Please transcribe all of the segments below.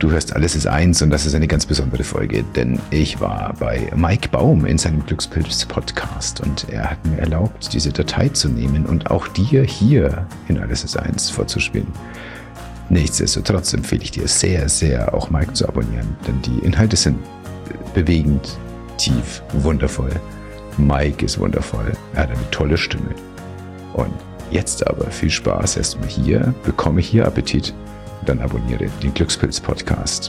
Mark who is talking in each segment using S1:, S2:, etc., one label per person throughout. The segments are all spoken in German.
S1: Du hörst Alles ist eins und das ist eine ganz besondere Folge, denn ich war bei Mike Baum in seinem Glückspilz-Podcast und er hat mir erlaubt, diese Datei zu nehmen und auch dir hier in Alles ist eins vorzuspielen. Nichtsdestotrotz empfehle ich dir sehr, sehr auch Mike zu abonnieren, denn die Inhalte sind bewegend, tief, wundervoll. Mike ist wundervoll, er hat eine tolle Stimme. Und jetzt aber viel Spaß erstmal hier, bekomme hier Appetit. Dann abonniere den Glückspilz-Podcast.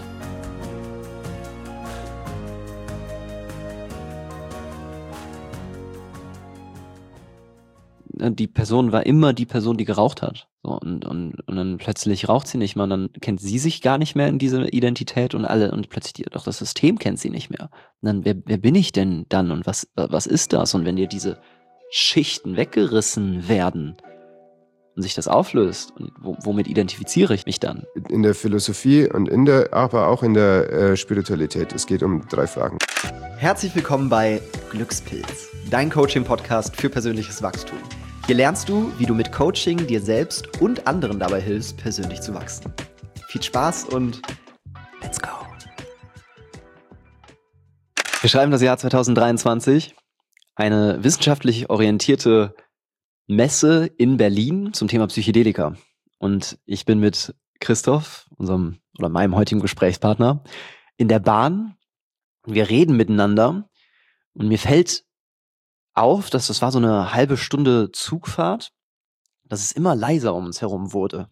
S2: Die Person war immer die Person, die geraucht hat. So, und dann plötzlich raucht sie nicht mehr und dann kennt sie sich gar nicht mehr in diese Identität und plötzlich doch das System kennt sie nicht mehr. Und dann, wer bin ich denn dann und was ist das? Und wenn dir diese Schichten weggerissen werden und sich das auflöst, und womit identifiziere ich mich dann?
S3: In der Philosophie und aber auch in der Spiritualität. Es geht um 3 Fragen.
S4: Herzlich willkommen bei Glückspilz, dein Coaching-Podcast für persönliches Wachstum. Hier lernst du, wie du mit Coaching dir selbst und anderen dabei hilfst, persönlich zu wachsen. Viel Spaß und let's go!
S2: Wir schreiben das Jahr 2023, eine wissenschaftlich orientierte Messe in Berlin zum Thema Psychedelika. Und ich bin mit Christoph, meinem heutigen Gesprächspartner, in der Bahn. Wir reden miteinander und mir fällt auf, dass das war so eine halbe Stunde Zugfahrt, dass es immer leiser um uns herum wurde.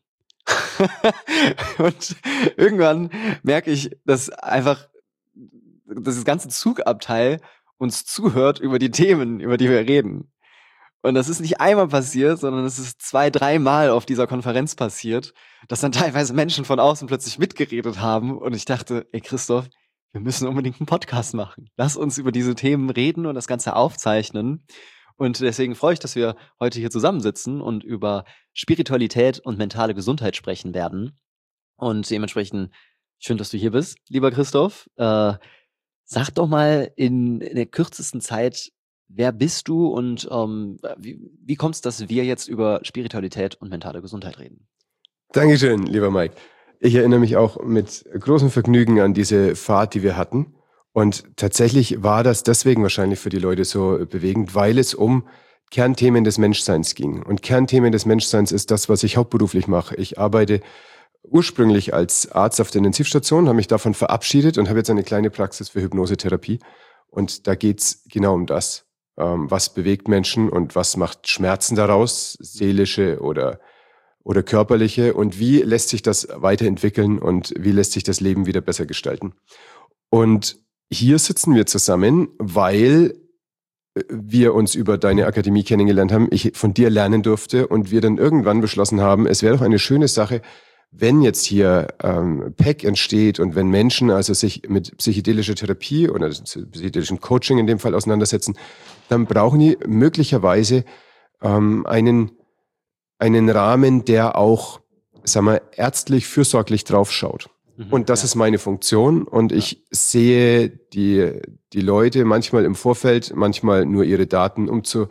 S2: Und irgendwann merke ich, dass einfach das ganze Zugabteil uns zuhört über die Themen, über die wir reden. Und das ist nicht einmal passiert, sondern es ist 2-3 Mal auf dieser Konferenz passiert, dass dann teilweise Menschen von außen plötzlich mitgeredet haben. Und ich dachte, ey Christoph, wir müssen unbedingt einen Podcast machen. Lass uns über diese Themen reden und das Ganze aufzeichnen. Und deswegen freue ich, dass wir heute hier zusammensitzen und über Spiritualität und mentale Gesundheit sprechen werden. Und dementsprechend schön, dass du hier bist, lieber Christoph. Sag doch mal in der kürzesten Zeit, wer bist du und wie kommt es, dass wir jetzt über Spiritualität und mentale Gesundheit reden?
S3: Dankeschön, lieber Mike. Ich erinnere mich auch mit großem Vergnügen an diese Fahrt, die wir hatten. Und tatsächlich war das deswegen wahrscheinlich für die Leute so bewegend, weil es um Kernthemen des Menschseins ging. Und Kernthemen des Menschseins ist das, was ich hauptberuflich mache. Ich arbeite ursprünglich als Arzt auf der Intensivstation, habe mich davon verabschiedet und habe jetzt eine kleine Praxis für Hypnosetherapie. Und da geht's genau um das. Was bewegt Menschen und was macht Schmerzen daraus, seelische oder körperliche, und wie lässt sich das weiterentwickeln und wie lässt sich das Leben wieder besser gestalten. Und hier sitzen wir zusammen, weil wir uns über deine Akademie kennengelernt haben, ich von dir lernen durfte und wir dann irgendwann beschlossen haben, es wäre doch eine schöne Sache, wenn jetzt hier PEC entsteht und wenn Menschen also sich mit psychedelischer Therapie oder psychedelischem Coaching in dem Fall auseinandersetzen, dann brauchen die möglicherweise einen Rahmen, der auch, sagen wir, ärztlich fürsorglich draufschaut. Und das ist meine Funktion und ich sehe die Leute manchmal im Vorfeld, manchmal nur ihre Daten, um zu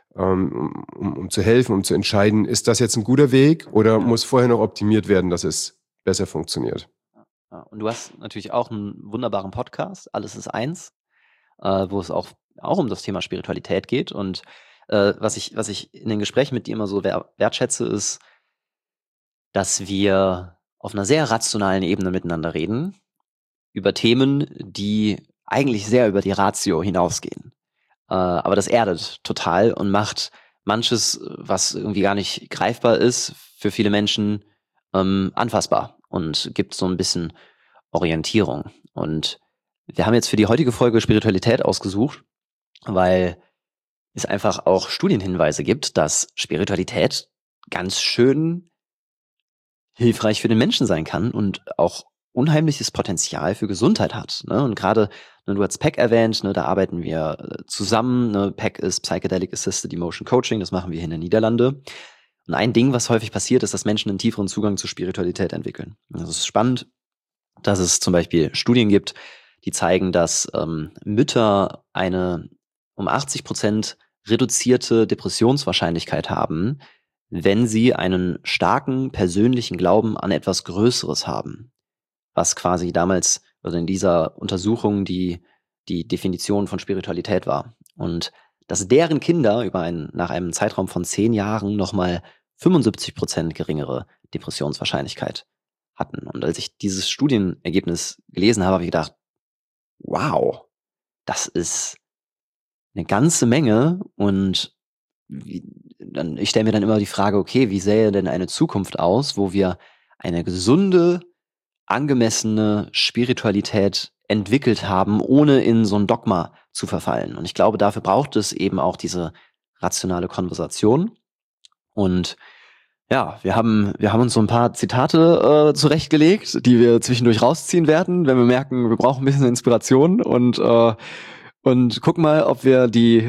S3: helfen, um zu entscheiden, ist das jetzt ein guter Weg oder muss vorher noch optimiert werden, dass es besser funktioniert.
S2: Ja, und du hast natürlich auch einen wunderbaren Podcast, Alles ist eins, wo es auch um das Thema Spiritualität geht. Und was ich in den Gesprächen mit dir immer so wertschätze, ist, dass wir auf einer sehr rationalen Ebene miteinander reden, über Themen, die eigentlich sehr über die Ratio hinausgehen. Aber das erdet total und macht manches, was irgendwie gar nicht greifbar ist, für viele Menschen anfassbar und gibt so ein bisschen Orientierung. Und wir haben jetzt für die heutige Folge Spiritualität ausgesucht, weil es einfach auch Studienhinweise gibt, dass Spiritualität ganz schön hilfreich für den Menschen sein kann und auch unheimliches Potenzial für Gesundheit hat. Ne? Und gerade, du hast PEC erwähnt, ne, da arbeiten wir zusammen. Ne? PEC ist Psychedelic Assisted Emotion Coaching, das machen wir hier in den Niederlanden. Und ein Ding, was häufig passiert, ist, dass Menschen einen tieferen Zugang zur Spiritualität entwickeln. Das ist spannend, dass es zum Beispiel Studien gibt, die zeigen, dass Mütter eine um 80% reduzierte Depressionswahrscheinlichkeit haben, wenn sie einen starken persönlichen Glauben an etwas Größeres haben. was quasi damals, also in dieser Untersuchung die Definition von Spiritualität war. Und dass deren Kinder nach einem Zeitraum von 10 Jahren nochmal 75% geringere Depressionswahrscheinlichkeit hatten. Und als ich dieses Studienergebnis gelesen habe ich gedacht, wow, das ist eine ganze Menge. Und ich stelle mir dann immer die Frage, okay, wie sähe denn eine Zukunft aus, wo wir eine gesunde, angemessene Spiritualität entwickelt haben, ohne in so ein Dogma zu verfallen. Und ich glaube, dafür braucht es eben auch diese rationale Konversation. Und ja, wir haben uns so ein paar Zitate zurechtgelegt, die wir zwischendurch rausziehen werden, wenn wir merken, wir brauchen ein bisschen Inspiration und gucken mal, ob wir die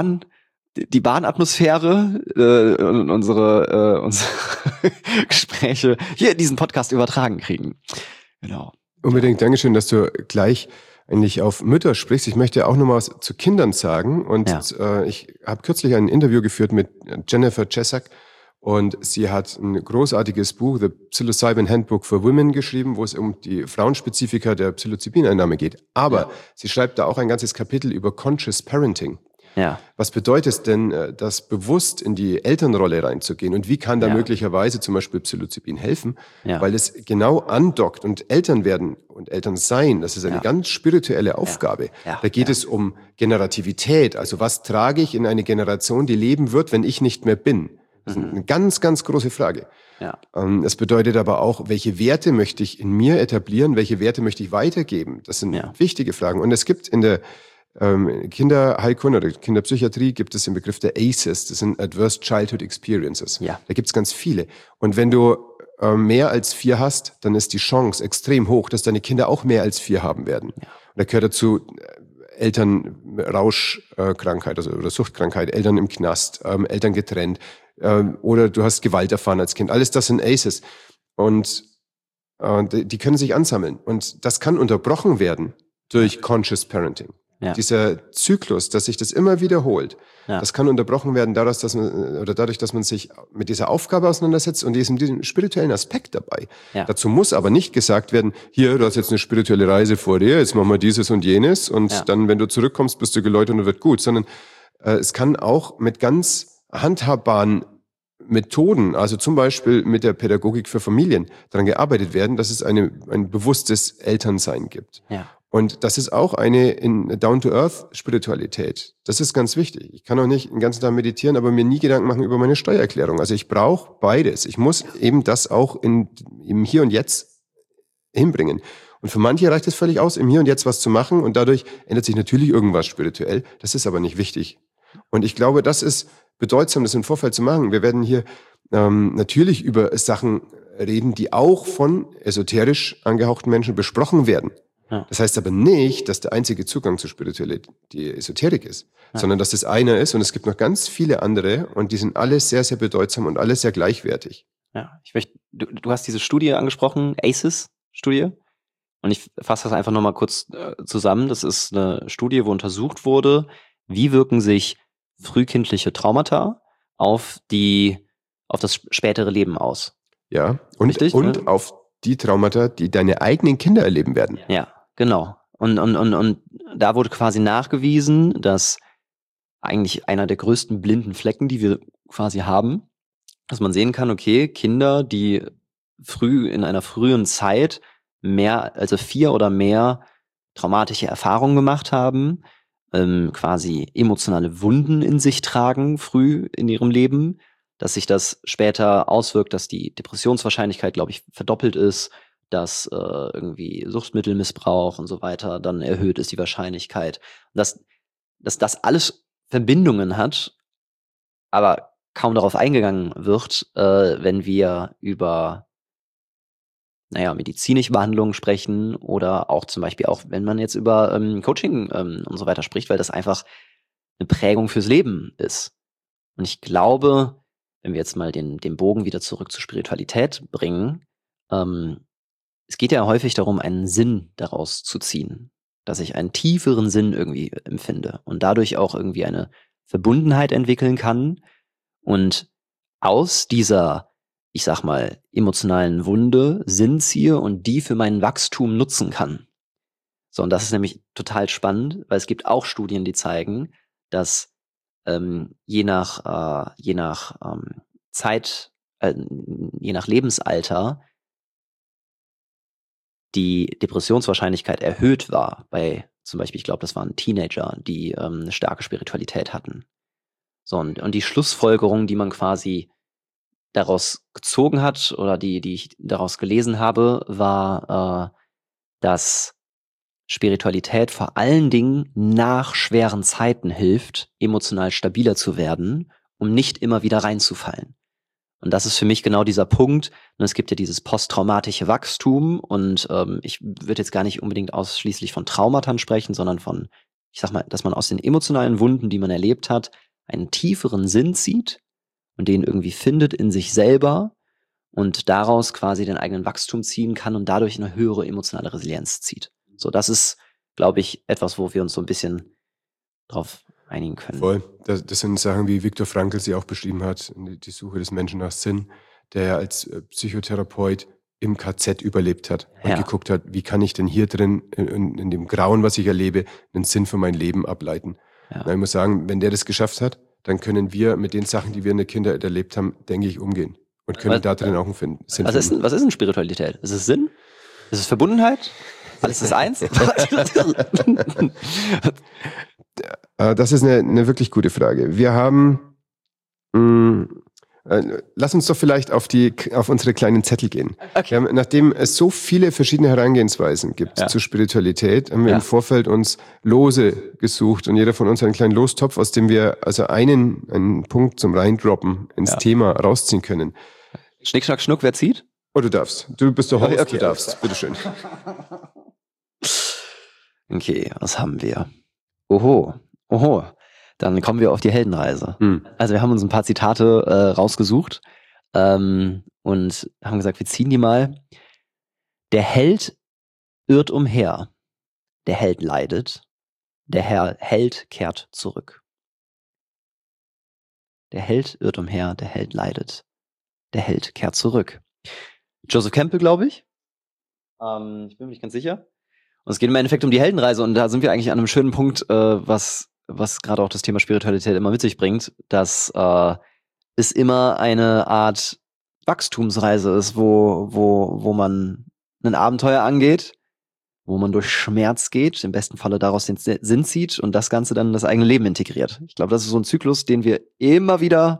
S2: Bahnatmosphäre und unsere Gespräche hier in diesen Podcast übertragen kriegen. Genau.
S3: Unbedingt. Dankeschön, dass du gleich eigentlich auf Mütter sprichst. Ich möchte auch noch mal was zu Kindern sagen. Und ich habe kürzlich ein Interview geführt mit Jennifer Chesak. Und sie hat ein großartiges Buch, The Psilocybin Handbook for Women, geschrieben, wo es um die Frauenspezifika der Psilocybin-Einnahme geht. Aber sie schreibt da auch ein ganzes Kapitel über Conscious Parenting.
S2: Ja.
S3: Was bedeutet es denn, das bewusst in die Elternrolle reinzugehen? Und wie kann da möglicherweise zum Beispiel Psilocybin helfen? Ja. Weil es genau andockt und Eltern werden und Eltern sein, das ist eine ganz spirituelle Aufgabe. Ja. Da geht es um Generativität. Also was trage ich in eine Generation, die leben wird, wenn ich nicht mehr bin? Das ist eine ganz, ganz große Frage. Ja. Es bedeutet aber auch, welche Werte möchte ich in mir etablieren? Welche Werte möchte ich weitergeben? Das sind wichtige Fragen. Und es gibt in der Kinderheilkunde oder Kinderpsychiatrie gibt es den Begriff der ACEs. Das sind Adverse Childhood Experiences. Ja. Da gibt es ganz viele. Und wenn du mehr als 4 hast, dann ist die Chance extrem hoch, dass deine Kinder auch mehr als 4 haben werden. Ja. Und da gehört dazu Elternrauschkrankheit oder Suchtkrankheit, Eltern im Knast, Eltern getrennt, oder du hast Gewalt erfahren als Kind. Alles das sind ACEs. Und die können sich ansammeln. Und das kann unterbrochen werden durch Conscious Parenting. Ja. Dieser Zyklus, dass sich das immer wiederholt, das kann unterbrochen werden dadurch, dass man sich mit dieser Aufgabe auseinandersetzt und diesem spirituellen Aspekt dabei. Ja. Dazu muss aber nicht gesagt werden, hier, du hast jetzt eine spirituelle Reise vor dir, jetzt machen wir dieses und jenes und dann, wenn du zurückkommst, bist du geläutert und wird gut. Sondern es kann auch mit ganz handhabbaren Methoden, also zum Beispiel mit der Pädagogik für Familien, daran gearbeitet werden, dass es ein bewusstes Elternsein gibt. Ja. Und das ist auch eine in Down-to-Earth-Spiritualität. Das ist ganz wichtig. Ich kann auch nicht den ganzen Tag meditieren, aber mir nie Gedanken machen über meine Steuererklärung. Also ich brauche beides. Ich muss eben das auch im Hier und Jetzt hinbringen. Und für manche reicht es völlig aus, im Hier und Jetzt was zu machen und dadurch ändert sich natürlich irgendwas spirituell. Das ist aber nicht wichtig. Und ich glaube, das ist bedeutsam, das im Vorfeld zu machen. Wir werden hier natürlich über Sachen reden, die auch von esoterisch angehauchten Menschen besprochen werden. Ja. Das heißt aber nicht, dass der einzige Zugang zur Spiritualität die Esoterik ist, sondern dass das einer ist und es gibt noch ganz viele andere und die sind alle sehr, sehr bedeutsam und alle sehr gleichwertig.
S2: Ja, du hast diese Studie angesprochen, ACEs-Studie, und ich fasse das einfach nochmal kurz zusammen. Das ist eine Studie, wo untersucht wurde, wie wirken sich frühkindliche Traumata auf das spätere Leben aus.
S3: Ja, und auf die Traumata, die deine eigenen Kinder erleben werden.
S2: Ja, genau. Und da wurde quasi nachgewiesen, dass eigentlich einer der größten blinden Flecken, die wir quasi haben, dass man sehen kann, okay, Kinder, die in einer frühen Zeit 4 oder mehr traumatische Erfahrungen gemacht haben, quasi emotionale Wunden in sich tragen, früh in ihrem Leben, dass sich das später auswirkt, dass die Depressionswahrscheinlichkeit, glaube ich, verdoppelt ist, dass irgendwie Suchtmittelmissbrauch und so weiter dann erhöht ist, die Wahrscheinlichkeit. Dass das alles Verbindungen hat, aber kaum darauf eingegangen wird, wenn wir über medizinische Behandlungen sprechen oder auch zum Beispiel auch, wenn man jetzt über Coaching und so weiter spricht, weil das einfach eine Prägung fürs Leben ist. Und ich glaube, wenn wir jetzt mal den Bogen wieder zurück zur Spiritualität bringen, es geht ja häufig darum, einen Sinn daraus zu ziehen, dass ich einen tieferen Sinn irgendwie empfinde und dadurch auch irgendwie eine Verbundenheit entwickeln kann und aus dieser ich sag mal, emotionalen Wunde Sinn ziehe und die für mein Wachstum nutzen kann. So, und das ist nämlich total spannend, weil es gibt auch Studien, die zeigen, dass je nach Lebensalter die Depressionswahrscheinlichkeit erhöht war bei zum Beispiel, ich glaube, das waren Teenager, die eine starke Spiritualität hatten. So, und die Schlussfolgerung, die man quasi daraus gezogen hat oder die ich daraus gelesen habe, war, dass Spiritualität vor allen Dingen nach schweren Zeiten hilft, emotional stabiler zu werden, um nicht immer wieder reinzufallen. Und das ist für mich genau dieser Punkt. Und es gibt ja dieses posttraumatische Wachstum und ich würde jetzt gar nicht unbedingt ausschließlich von Traumata sprechen, sondern von, ich sag mal, dass man aus den emotionalen Wunden, die man erlebt hat, einen tieferen Sinn zieht und den irgendwie findet in sich selber und daraus quasi den eigenen Wachstum ziehen kann und dadurch eine höhere emotionale Resilienz zieht. So, das ist, glaube ich, etwas, wo wir uns so ein bisschen drauf einigen können.
S3: Voll. Das sind Sachen, wie Viktor Frankl sie auch beschrieben hat, die Suche des Menschen nach Sinn, der ja als Psychotherapeut im KZ überlebt hat und geguckt hat, wie kann ich denn hier drin, in dem Grauen, was ich erlebe, einen Sinn für mein Leben ableiten. Ja. Und ich muss sagen, wenn der das geschafft hat, dann können wir mit den Sachen, die wir in der Kindheit erlebt haben, denke ich, umgehen. Und können da drin auch einen Sinn finden.
S2: Was ist denn Spiritualität? Ist es Sinn? Ist es Verbundenheit? Alles ist eins?
S3: Das ist eine wirklich gute Frage. Wir haben, lass uns doch vielleicht auf unsere kleinen Zettel gehen. Okay. Nachdem es so viele verschiedene Herangehensweisen gibt zur Spiritualität, haben wir im Vorfeld uns Lose gesucht und jeder von uns einen kleinen Lostopf, aus dem wir also einen Punkt zum Reindroppen ins Thema rausziehen können.
S2: Schnick, Schnack, Schnuck, wer zieht?
S3: Oh, du darfst. Du bist der Host, du darfst. Bitteschön.
S2: Okay, was haben wir? Oho. Dann kommen wir auf die Heldenreise. Also wir haben uns ein paar Zitate rausgesucht und haben gesagt, wir ziehen die mal. Der Held irrt umher. Der Held leidet. Der Held kehrt zurück. Der Held irrt umher. Der Held leidet. Der Held kehrt zurück. Joseph Campbell, glaube ich. Ich bin mir nicht ganz sicher. Und es geht im Endeffekt um die Heldenreise und da sind wir eigentlich an einem schönen Punkt, was gerade auch das Thema Spiritualität immer mit sich bringt, dass es immer eine Art Wachstumsreise ist, wo man ein Abenteuer angeht, wo man durch Schmerz geht, im besten Falle daraus den Sinn zieht und das Ganze dann in das eigene Leben integriert. Ich glaube, das ist so ein Zyklus, den wir immer wieder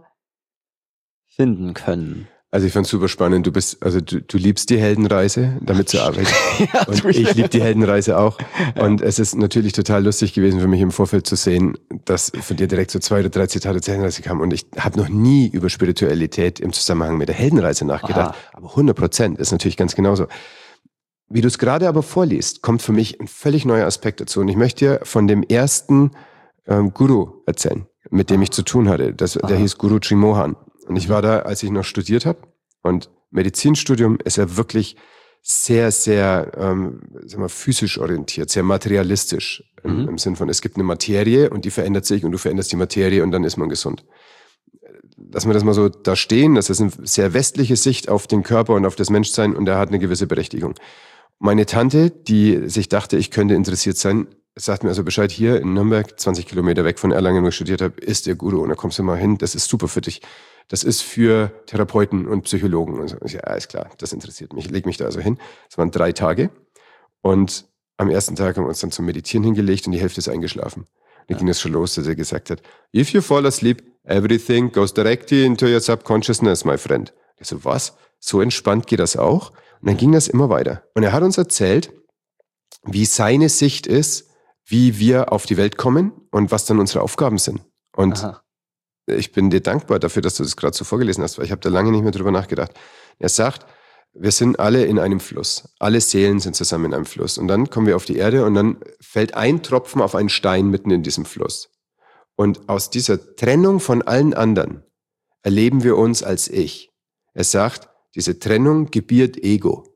S2: finden können.
S3: Also ich fand's super spannend. Du liebst die Heldenreise, damit zu arbeiten. Und ich liebe die Heldenreise auch. Und es ist natürlich total lustig gewesen für mich im Vorfeld zu sehen, dass von dir direkt so 2 oder 3 Zitate zur Heldenreise kamen. Und ich habe noch nie über Spiritualität im Zusammenhang mit der Heldenreise nachgedacht. Aha. Aber 100% ist natürlich ganz genauso. Wie du es gerade aber vorliest, kommt für mich ein völlig neuer Aspekt dazu. Und ich möchte dir von dem ersten Guru erzählen, mit dem ich zu tun hatte. Der hieß Guruji Mohan. Und ich war da, als ich noch studiert habe. Und Medizinstudium ist ja wirklich sehr, sehr physisch orientiert, sehr materialistisch. Im Sinn von, es gibt eine Materie und die verändert sich und du veränderst die Materie und dann ist man gesund. Lassen wir das mal so da stehen. Das ist eine sehr westliche Sicht auf den Körper und auf das Menschsein und er hat eine gewisse Berechtigung. Meine Tante, die sich dachte, ich könnte interessiert sein, sagt mir also Bescheid, hier in Nürnberg, 20 Kilometer weg von Erlangen, wo ich studiert habe, ist der Guru und da kommst du mal hin, das ist super für dich. Das ist für Therapeuten und Psychologen. Und so. Ja, alles klar, das interessiert mich. Ich lege mich da also hin. Es waren 3 Tage und am ersten Tag haben wir uns dann zum Meditieren hingelegt und die Hälfte ist eingeschlafen. Dann ging es schon los, dass er gesagt hat, if you fall asleep, everything goes directly into your subconsciousness, my friend. Ich so, was? So entspannt geht das auch? Und dann ging das immer weiter. Und er hat uns erzählt, wie seine Sicht ist, wie wir auf die Welt kommen und was dann unsere Aufgaben sind. Und ich bin dir dankbar dafür, dass du das gerade so vorgelesen hast, weil ich habe da lange nicht mehr drüber nachgedacht. Er sagt, wir sind alle in einem Fluss. Alle Seelen sind zusammen in einem Fluss. Und dann kommen wir auf die Erde und dann fällt ein Tropfen auf einen Stein mitten in diesem Fluss. Und aus dieser Trennung von allen anderen erleben wir uns als Ich. Er sagt, diese Trennung gebiert Ego.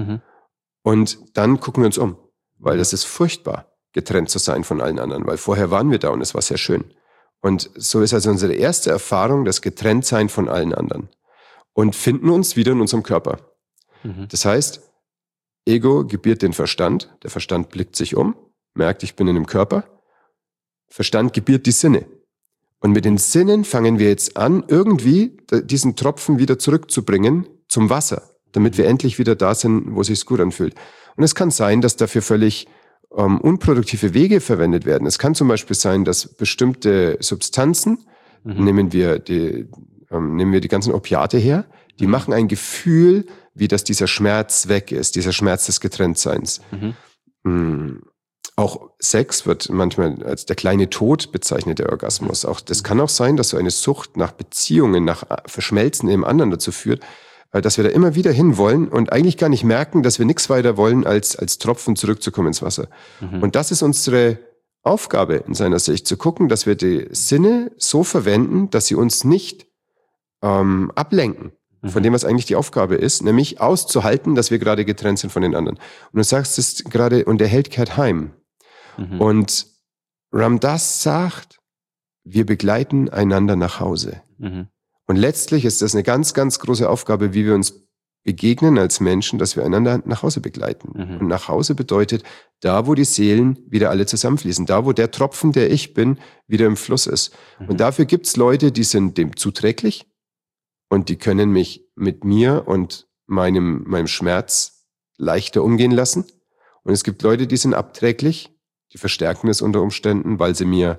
S3: Und dann gucken wir uns um, weil das ist furchtbar, getrennt zu sein von allen anderen, weil vorher waren wir da und es war sehr schön. Und so ist also unsere erste Erfahrung das Getrenntsein von allen anderen. und finden uns wieder in unserem Körper. Das heißt, Ego gebiert den Verstand, der Verstand blickt sich um, merkt, ich bin in einem Körper, Verstand gebiert die Sinne. Und mit den Sinnen fangen wir jetzt an, irgendwie diesen Tropfen wieder zurückzubringen zum Wasser, damit wir endlich wieder da sind, wo es sich gut anfühlt. Und es kann sein, dass dafür völlig unproduktive Wege verwendet werden. Es kann zum Beispiel sein, dass bestimmte Substanzen, nehmen wir die ganzen Opiate her, die machen ein Gefühl, wie dass dieser Schmerz weg ist, dieser Schmerz des Getrenntseins. Auch Sex wird manchmal als der kleine Tod bezeichnet, der Orgasmus. Auch das kann auch sein, dass so eine Sucht nach Beziehungen, nach Verschmelzen im anderen dazu führt, dass wir da immer wieder hinwollen und eigentlich gar nicht merken, dass wir nichts weiter wollen, als Tropfen zurückzukommen ins Wasser. Und das ist unsere Aufgabe in seiner Sicht, zu gucken, dass wir die Sinne so verwenden, dass sie uns nicht ablenken von dem, was eigentlich die Aufgabe ist, nämlich auszuhalten, dass wir gerade getrennt sind von den anderen. Und du sagst es gerade, und der Held kehrt heim. Und Ram Dass sagt, wir begleiten einander nach Hause. Und letztlich ist das eine ganz, ganz große Aufgabe, wie wir uns begegnen als Menschen, dass wir einander nach Hause begleiten. Und nach Hause bedeutet, da wo die Seelen wieder alle zusammenfließen, da wo der Tropfen, der ich bin, wieder im Fluss ist. Und dafür gibt's Leute, die sind dem zuträglich und die können mich mit mir und meinem Schmerz leichter umgehen lassen. Und es gibt Leute, die sind abträglich, die verstärken es unter Umständen, weil sie mir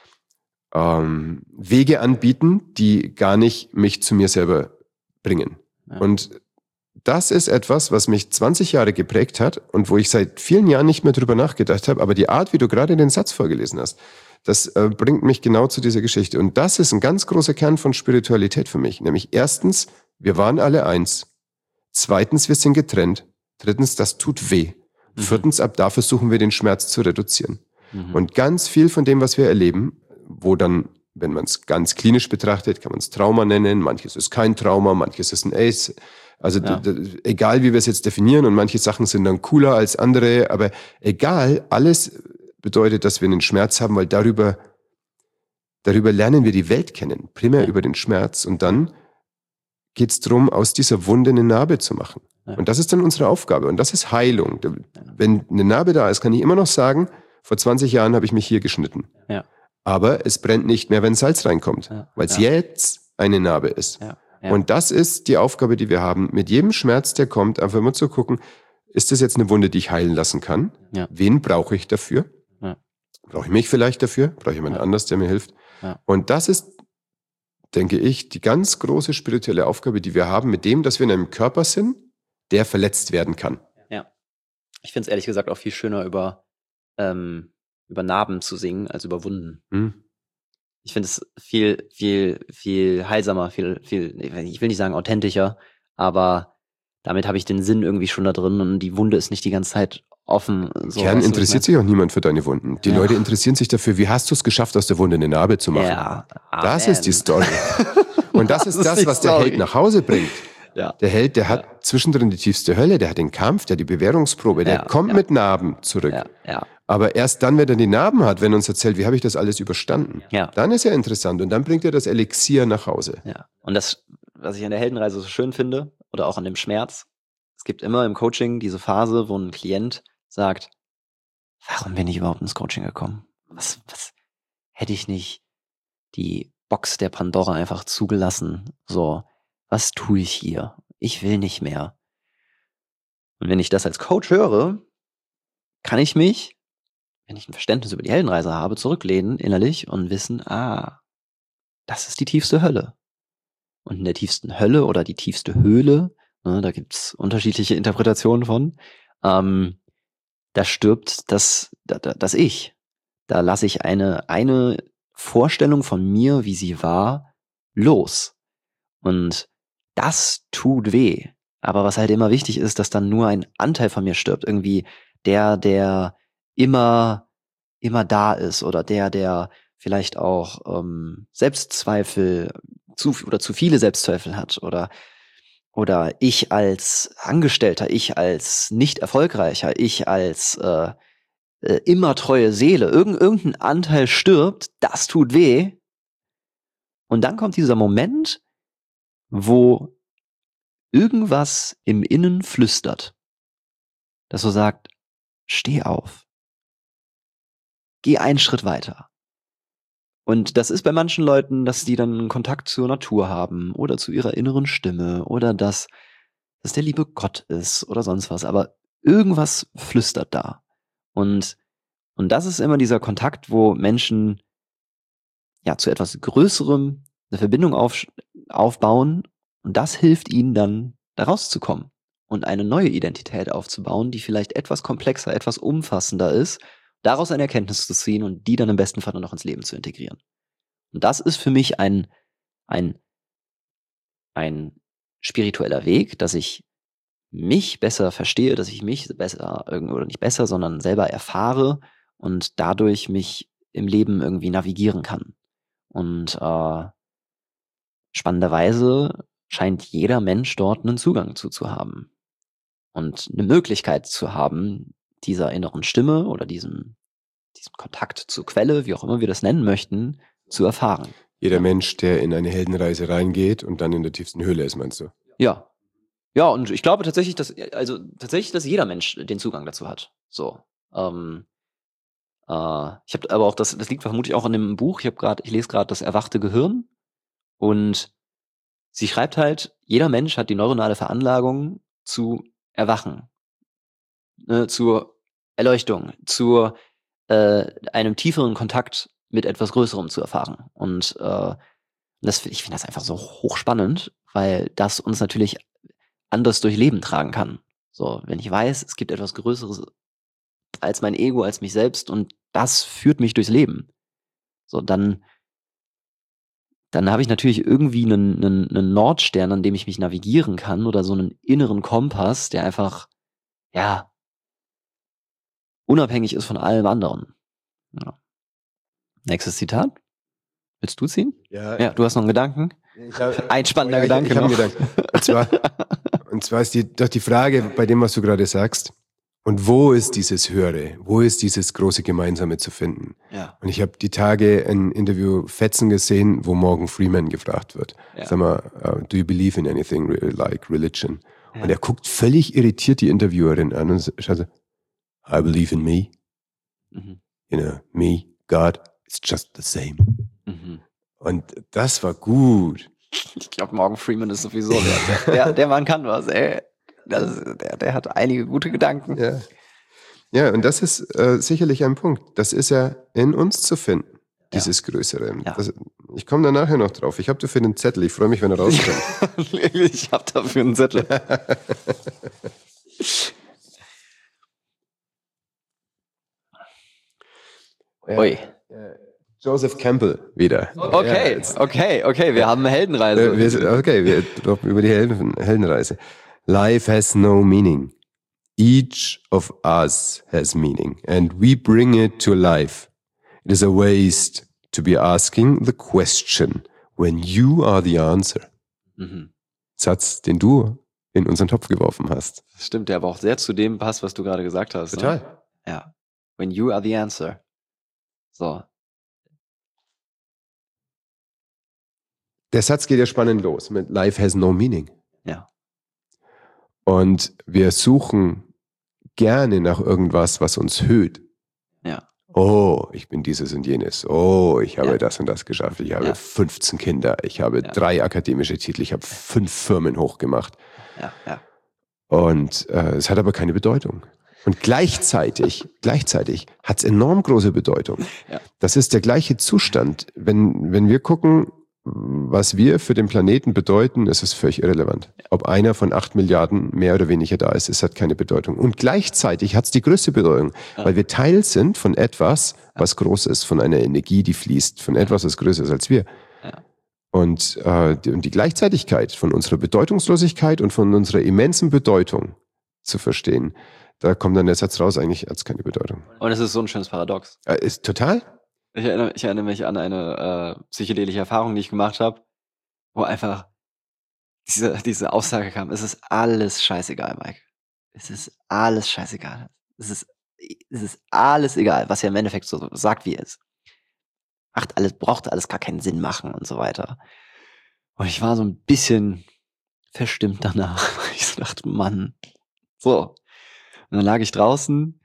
S3: Wege anbieten, die gar nicht mich zu mir selber bringen. Ja. Und das ist etwas, was mich 20 Jahre geprägt hat und wo ich seit vielen Jahren nicht mehr drüber nachgedacht habe. Aber die Art, wie du gerade den Satz vorgelesen hast, das bringt mich genau zu dieser Geschichte. Und das ist ein ganz großer Kern von Spiritualität für mich. Nämlich erstens, wir waren alle eins. Zweitens, wir sind getrennt. Drittens, das tut weh. Viertens, ab da versuchen wir den Schmerz zu reduzieren. Und ganz viel von dem, was wir erleben, wo dann, wenn man es ganz klinisch betrachtet, kann man es Trauma nennen, manches ist kein Trauma, manches ist ein Ace. Also egal, wie wir es jetzt definieren, und manche Sachen sind dann cooler als andere, aber egal, alles bedeutet, dass wir einen Schmerz haben, weil darüber lernen wir die Welt kennen, primär über den Schmerz, und dann geht es darum, aus dieser Wunde eine Narbe zu machen. Ja. Und das ist dann unsere Aufgabe, und das ist Heilung. Wenn eine Narbe da ist, kann ich immer noch sagen, vor 20 Jahren habe ich mich hier geschnitten. Ja. Aber es brennt nicht mehr, wenn Salz reinkommt, weil es jetzt eine Narbe ist. Ja. Ja. Und das ist die Aufgabe, die wir haben, mit jedem Schmerz, der kommt, einfach immer zu gucken, ist das jetzt eine Wunde, die ich heilen lassen kann? Ja. Wen brauche ich dafür? Ja. Brauche ich mich vielleicht dafür? Brauche ich jemanden anders, der mir hilft? Ja. Und das ist, denke ich, die ganz große spirituelle Aufgabe, die wir haben, mit dem, dass wir in einem Körper sind, der verletzt werden kann.
S2: Ja. Ich finde es ehrlich gesagt auch viel schöner, über Narben zu singen, als über Wunden. Ich finde es viel, viel, viel heilsamer, viel, ich will nicht sagen authentischer, aber damit habe ich den Sinn irgendwie schon da drin, und die Wunde ist nicht die ganze Zeit offen.
S3: So, Kern interessiert sich auch niemand für deine Wunden. Die Leute interessieren sich dafür, wie hast du es geschafft, aus der Wunde eine Narbe zu machen? Ja. Das ist die Story. Und das ist das, was der Held nach Hause bringt. Ja. Der Held, der hat zwischendrin die tiefste Hölle, der hat den Kampf, der hat die Bewährungsprobe, der kommt mit Narben zurück. Ja. Aber erst dann, wenn er die Narben hat, wenn er uns erzählt, wie habe ich das alles überstanden, dann ist er interessant, und dann bringt er das Elixier nach Hause.
S2: Ja. Und das, was ich an der Heldenreise so schön finde, oder auch an dem Schmerz, es gibt immer im Coaching diese Phase, wo ein Klient sagt, warum bin ich überhaupt ins Coaching gekommen? Was hätte ich nicht die Box der Pandora einfach zugelassen? So, was tue ich hier? Ich will nicht mehr. Und wenn ich das als Coach höre, kann ich mich, wenn ich ein Verständnis über die Heldenreise habe, zurücklehnen innerlich und wissen, das ist die tiefste Hölle. Und in der tiefsten Hölle oder die tiefste Höhle, da gibt's unterschiedliche Interpretationen von, da stirbt das Ich. Da lasse ich eine Vorstellung von mir, wie sie war, los. Und das tut weh. Aber was halt immer wichtig ist, dass dann nur ein Anteil von mir stirbt. Irgendwie der immer da ist, oder der vielleicht auch Selbstzweifel zu viele Selbstzweifel hat, oder ich als Angestellter, ich als nicht erfolgreicher, ich als immer treue Seele, irgendein Anteil stirbt, das tut weh. Und dann kommt dieser Moment, wo irgendwas im Innen flüstert, das so sagt, steh auf, geh einen Schritt weiter. Und das ist bei manchen Leuten, dass die dann einen Kontakt zur Natur haben oder zu ihrer inneren Stimme oder dass der liebe Gott ist oder sonst was. Aber irgendwas flüstert da. Und das ist immer dieser Kontakt, wo Menschen ja zu etwas Größerem eine Verbindung aufbauen und das hilft ihnen dann, da rauszukommen und eine neue Identität aufzubauen, die vielleicht etwas komplexer, etwas umfassender ist, daraus eine Erkenntnis zu ziehen und die dann im besten Fall noch ins Leben zu integrieren. Und das ist für mich ein spiritueller Weg, dass ich mich besser verstehe, dass ich mich besser oder nicht besser, sondern selber erfahre und dadurch mich im Leben irgendwie navigieren kann. Und spannenderweise scheint jeder Mensch dort einen Zugang zu haben und eine Möglichkeit zu haben, dieser inneren Stimme oder diesem Kontakt zur Quelle, wie auch immer wir das nennen möchten, zu erfahren.
S3: Jeder Mensch, der in eine Heldenreise reingeht und dann in der tiefsten Höhle ist, meinst du?
S2: Ja. Ja, und ich glaube tatsächlich, dass jeder Mensch den Zugang dazu hat. So. Ich habe aber auch, das liegt vermutlich auch in dem Buch, ich lese gerade Das erwachte Gehirn und sie schreibt halt, jeder Mensch hat die neuronale Veranlagung zu erwachen, zur Erleuchtung, zu einem tieferen Kontakt mit etwas Größerem zu erfahren. Und ich finde das einfach so hochspannend, weil das uns natürlich anders durch Leben tragen kann. So, wenn ich weiß, es gibt etwas Größeres als mein Ego, als mich selbst und das führt mich durchs Leben. So, dann habe ich natürlich irgendwie einen Nordstern, an dem ich mich navigieren kann oder so einen inneren Kompass, der einfach, ja, unabhängig ist von allem anderen. Ja. Nächstes Zitat. Willst du ziehen? Ja, du hast noch einen Gedanken? Ein spannender Gedanke
S3: ich
S2: noch.
S3: Ich habe einen Gedanken. Und zwar ist doch die Frage bei dem, was du gerade sagst, und wo ist dieses Höhere? Wo ist dieses große Gemeinsame zu finden?
S2: Ja.
S3: Und ich habe die Tage ein Interview Fetzen gesehen, wo Morgan Freeman gefragt wird. Ja. Sag mal, do you believe in anything like religion? Ja. Und er guckt völlig irritiert die Interviewerin an und schaut so, I believe in me. Mhm. You know, me, God, it's just the same. Mhm. Und das war gut.
S2: Ich glaube, Morgan Freeman ist sowieso der Mann kann was, ey. Der hat einige gute Gedanken.
S3: Ja, und das ist sicherlich ein Punkt. Das ist ja in uns zu finden, dieses Größere.
S2: Ja.
S3: Ich komme da nachher noch drauf. Ich habe dafür einen Zettel. Ich freue mich, wenn er rauskommt.
S2: Ich habe dafür einen Zettel. Ui.
S3: Joseph Campbell wieder.
S2: Okay, wir haben eine Heldenreise.
S3: Wir droppen über die Heldenreise. Life has no meaning. Each of us has meaning, and we bring it to life. It is a waste to be asking the question when you are the answer. Mhm. Satz, den du in unseren Topf geworfen hast.
S2: Das stimmt, der aber auch sehr zu dem passt, was du gerade gesagt hast.
S3: Total.
S2: Ne? Ja. When you are the answer. So.
S3: Der Satz geht ja spannend los mit Life has no meaning.
S2: Ja.
S3: Und wir suchen gerne nach irgendwas, was uns höht.
S2: Ja.
S3: Oh, ich bin dieses und jenes. Oh, ich habe das und das geschafft. Ich habe 15 Kinder. Ich habe 3 akademische Titel. Ich habe 5 Firmen hochgemacht.
S2: Ja.
S3: Und es hat aber keine Bedeutung. Und gleichzeitig hat es enorm große Bedeutung.
S2: Ja.
S3: Das ist der gleiche Zustand. Wenn wir gucken, was wir für den Planeten bedeuten, ist es völlig irrelevant. Ob einer von 8 Milliarden mehr oder weniger da ist, es hat keine Bedeutung. Und gleichzeitig hat es die größte Bedeutung, weil wir Teil sind von etwas, was groß ist, von einer Energie, die fließt, von etwas, was größer ist als wir.
S2: Ja.
S3: Und die Gleichzeitigkeit von unserer Bedeutungslosigkeit und von unserer immensen Bedeutung zu verstehen, da kommt dann der Satz raus, eigentlich hat es keine Bedeutung.
S2: Und es ist so ein schönes Paradox.
S3: Ist total.
S2: Ich erinnere mich an eine psychedelische Erfahrung, die ich gemacht habe, wo einfach diese Aussage kam, es ist alles scheißegal, Mike. Es ist alles scheißegal. Es ist alles egal, was ja im Endeffekt so sagt, wie es ist. Braucht alles gar keinen Sinn machen und so weiter. Und ich war so ein bisschen verstimmt danach. Ich so dachte, Mann. So. Und dann lag ich draußen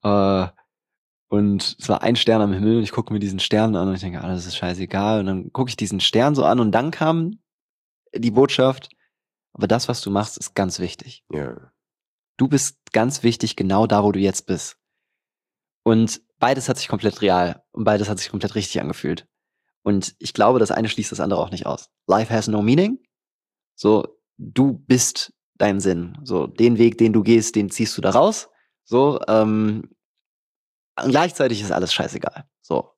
S2: und es war ein Stern am Himmel und ich gucke mir diesen Stern an und ich denke, das ist scheißegal. Und dann gucke ich diesen Stern so an und dann kam die Botschaft, aber das, was du machst, ist ganz wichtig.
S3: Ja.
S2: Du bist ganz wichtig genau da, wo du jetzt bist. Und beides hat sich komplett real und beides hat sich komplett richtig angefühlt. Und ich glaube, das eine schließt das andere auch nicht aus. Life has no meaning. So, du bist dein Sinn. So, den Weg, den du gehst, den ziehst du da raus. So, und gleichzeitig ist alles scheißegal. So,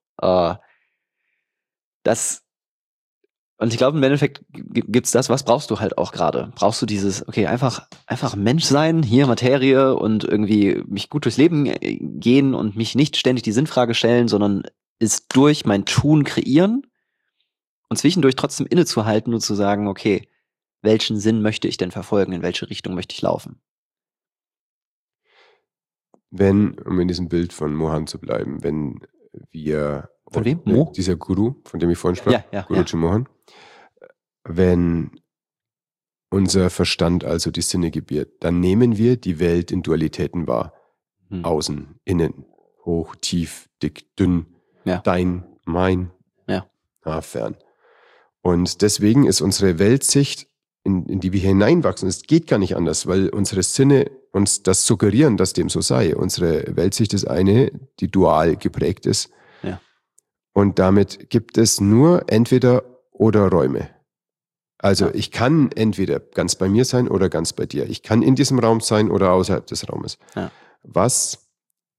S2: und ich glaube, im Endeffekt gibt's das, was brauchst du halt auch gerade. Brauchst du dieses, okay, einfach Mensch sein, hier Materie und irgendwie mich gut durchs Leben gehen und mich nicht ständig die Sinnfrage stellen, sondern es durch mein Tun kreieren und zwischendurch trotzdem innezuhalten und zu sagen, okay, welchen Sinn möchte ich denn verfolgen, in welche Richtung möchte ich laufen?
S3: Wenn, um in diesem Bild von Mohan zu bleiben, wenn wir...
S2: Von wem? Mo?
S3: Dieser Guru, von dem ich vorhin sprach,
S2: Ja.
S3: Guruji Mohan. Wenn unser Verstand also die Sinne gebiert, dann nehmen wir die Welt in Dualitäten wahr. Außen, innen, hoch, tief, dick, dünn, dein, mein, nah, fern. Und deswegen ist unsere Weltsicht, in die wir hineinwachsen, es geht gar nicht anders, weil unsere Sinne uns das suggerieren, dass dem so sei. Unsere Weltsicht ist eine, die dual geprägt ist.
S2: Ja.
S3: Und damit gibt es nur entweder oder Räume. Also ich kann entweder ganz bei mir sein oder ganz bei dir. Ich kann in diesem Raum sein oder außerhalb des Raumes.
S2: Ja.
S3: Was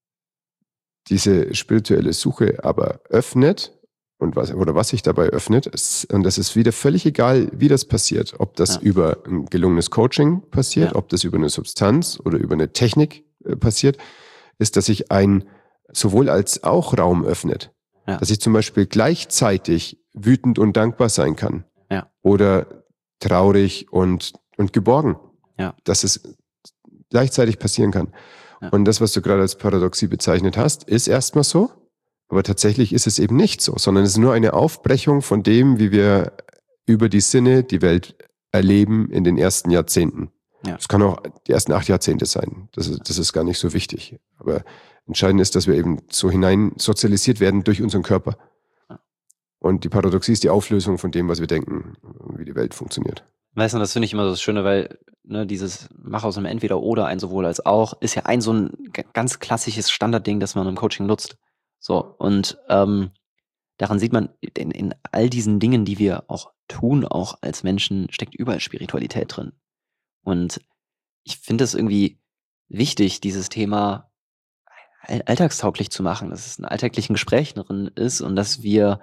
S3: diese spirituelle Suche aber öffnet und was sich dabei öffnet, und das ist wieder völlig egal, wie das passiert. Ob das über ein gelungenes Coaching passiert, ob das über eine Substanz oder über eine Technik passiert, ist, dass sich ein sowohl als auch Raum öffnet. Ja. Dass ich zum Beispiel gleichzeitig wütend und dankbar sein kann.
S2: Ja.
S3: Oder traurig und geborgen.
S2: Ja.
S3: Dass es gleichzeitig passieren kann. Ja. Und das, was du gerade als Paradoxie bezeichnet hast, ist erstmal so, aber tatsächlich ist es eben nicht so, sondern es ist nur eine Aufbrechung von dem, wie wir über die Sinne die Welt erleben in den ersten Jahrzehnten.
S2: Ja.
S3: Es kann auch die ersten 8 Jahrzehnte sein. Das ist gar nicht so wichtig. Aber entscheidend ist, dass wir eben so hinein sozialisiert werden durch unseren Körper. Und die Paradoxie ist die Auflösung von dem, was wir denken, wie die Welt funktioniert.
S2: Weißt du, das finde ich immer so das Schöne, weil dieses Mach aus einem Entweder-Oder ein sowohl als auch ist ja so ein ganz klassisches Standardding, das man im Coaching nutzt. So, und daran sieht man, in all diesen Dingen, die wir auch tun, auch als Menschen, steckt überall Spiritualität drin. Und ich finde es irgendwie wichtig, dieses Thema alltagstauglich zu machen, dass es in alltäglichen Gesprächen drin ist und das wäre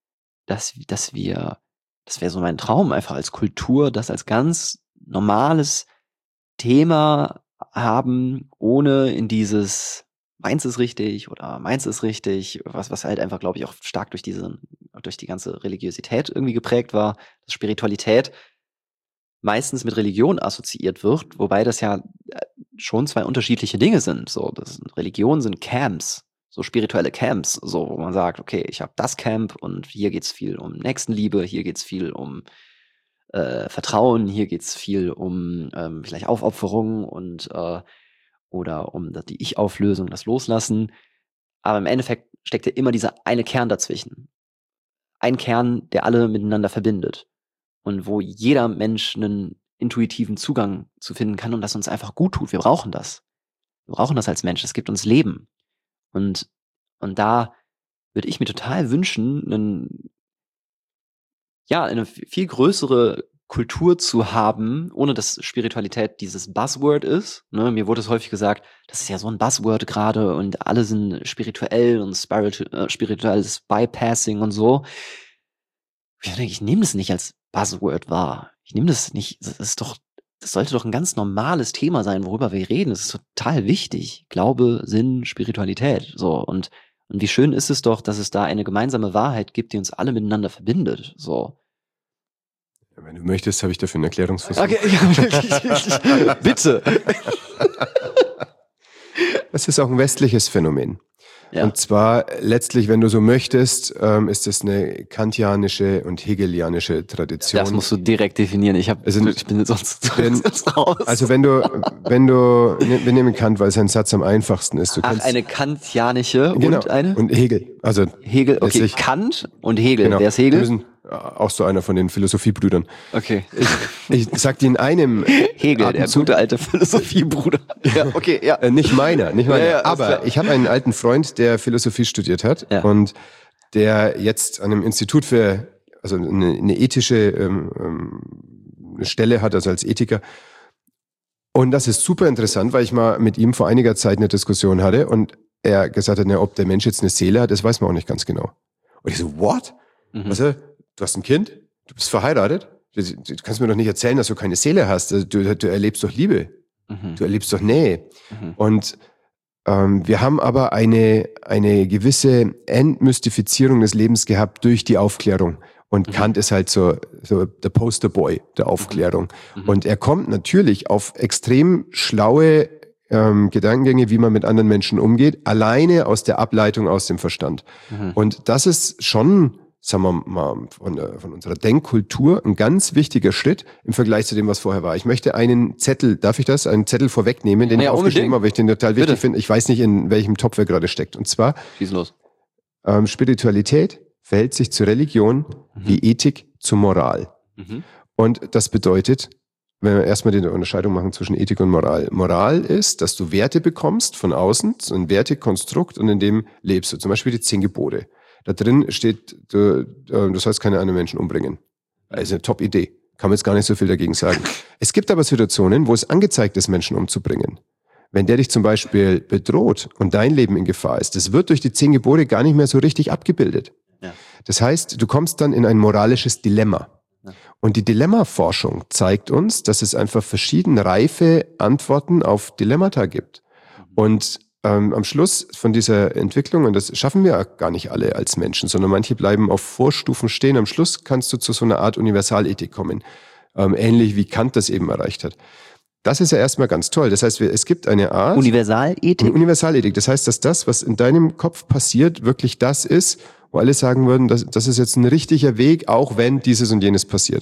S2: so mein Traum, einfach als Kultur, das als ganz normales Thema haben, ohne in dieses meins ist richtig oder meins ist richtig, was halt einfach, glaube ich, auch stark durch die ganze Religiosität irgendwie geprägt war, dass Spiritualität meistens mit Religion assoziiert wird, wobei das ja schon 2 unterschiedliche Dinge sind. So, Religionen sind Camps, so spirituelle Camps, so wo man sagt, okay, ich habe das Camp und hier geht's viel um Nächstenliebe, hier geht's viel um Vertrauen, hier geht's viel um vielleicht Aufopferung und oder um die Ich-Auflösung, das Loslassen. Aber im Endeffekt steckt ja immer dieser eine Kern dazwischen. Ein Kern, der alle miteinander verbindet. Und wo jeder Mensch einen intuitiven Zugang zu finden kann und das uns einfach gut tut. Wir brauchen das. Wir brauchen das als Mensch. Das gibt uns Leben. Und da würde ich mir total wünschen, eine viel größere Kultur zu haben, ohne dass Spiritualität dieses Buzzword ist. Ne? Mir wurde es häufig gesagt, das ist ja so ein Buzzword gerade und alle sind spirituell und spirituelles Bypassing und so. Ich nehme das nicht als Buzzword wahr. Ich nehme das nicht, das sollte doch ein ganz normales Thema sein, worüber wir reden. Das ist total wichtig. Glaube, Sinn, Spiritualität. So, und wie schön ist es doch, dass es da eine gemeinsame Wahrheit gibt, die uns alle miteinander verbindet. So.
S3: Wenn du möchtest, habe ich dafür einen Erklärungsversuch.
S2: Okay, bitte.
S3: Das ist auch ein westliches Phänomen.
S2: Ja.
S3: Und zwar letztlich, wenn du so möchtest, ist es eine kantianische und hegelianische Tradition.
S2: Das musst du direkt definieren. Ich bin sonst raus.
S3: Also wir nehmen Kant, weil sein Satz am einfachsten ist.
S2: Eine kantianische
S3: genau,
S2: und eine?
S3: Und Hegel. Also
S2: Hegel, okay, Kant und Hegel.
S3: Genau.
S2: Wer ist Hegel?
S3: Auch so einer von den Philosophiebrüdern.
S2: Okay.
S3: Ich sag dir in einem
S2: Hegel,
S3: Atemzug,
S2: der gute alte Philosophiebruder. Ja, okay, ja.
S3: Nicht meiner.
S2: Ja,
S3: aber ich habe einen alten Freund, der Philosophie studiert hat und der jetzt an einem Institut für, also eine ethische eine Stelle hat, also als Ethiker. Und das ist super interessant, weil ich mal mit ihm vor einiger Zeit eine Diskussion hatte und er gesagt hat, ob der Mensch jetzt eine Seele hat, das weiß man auch nicht ganz genau. Und ich so, what? Also, du hast ein Kind, du bist verheiratet, du kannst mir doch nicht erzählen, dass du keine Seele hast. Du erlebst doch Liebe, du erlebst doch Nähe. Und wir haben aber eine gewisse Entmystifizierung des Lebens gehabt durch die Aufklärung. Und Kant ist halt so der Posterboy der Aufklärung. Und er kommt natürlich auf extrem schlaue Gedankengänge, wie man mit anderen Menschen umgeht, alleine aus der Ableitung aus dem Verstand. Und das ist schon, sagen wir mal, von unserer Denkkultur ein ganz wichtiger Schritt im Vergleich zu dem, was vorher war. Ich möchte einen Zettel, darf ich das? Einen Zettel vorwegnehmen, den ich aufgeschrieben habe, weil ich den total wichtig finde. Ich weiß nicht, in welchem Topf er gerade steckt. Und zwar,
S2: schieß los.
S3: Spiritualität verhält sich zur Religion wie Ethik zur Moral. Und das bedeutet, wenn wir erstmal die Unterscheidung machen zwischen Ethik und Moral. Moral ist, dass du Werte bekommst von außen, so ein Wertekonstrukt, und in dem lebst du. Zum Beispiel die 10 Gebote. Da drin steht, du sollst keine anderen Menschen umbringen. Also eine Top-Idee. Kann man jetzt gar nicht so viel dagegen sagen. Es gibt aber Situationen, wo es angezeigt ist, Menschen umzubringen. Wenn der dich zum Beispiel bedroht und dein Leben in Gefahr ist, das wird durch die 10 Gebote gar nicht mehr so richtig abgebildet.
S2: Ja.
S3: Das heißt, du kommst dann in ein moralisches Dilemma. Und die Dilemmaforschung zeigt uns, dass es einfach verschiedene reife Antworten auf Dilemmata gibt. Und am Schluss von dieser Entwicklung, und das schaffen wir gar nicht alle als Menschen, sondern manche bleiben auf Vorstufen stehen, am Schluss kannst du zu so einer Art Universalethik kommen, ähnlich wie Kant das eben erreicht hat. Das ist ja erstmal ganz toll. Das heißt, es gibt eine Art
S2: Universalethik?
S3: Universalethik. Das heißt, dass das, was in deinem Kopf passiert, wirklich das ist, wo alle sagen würden, das ist jetzt ein richtiger Weg, auch wenn dieses und jenes passiert.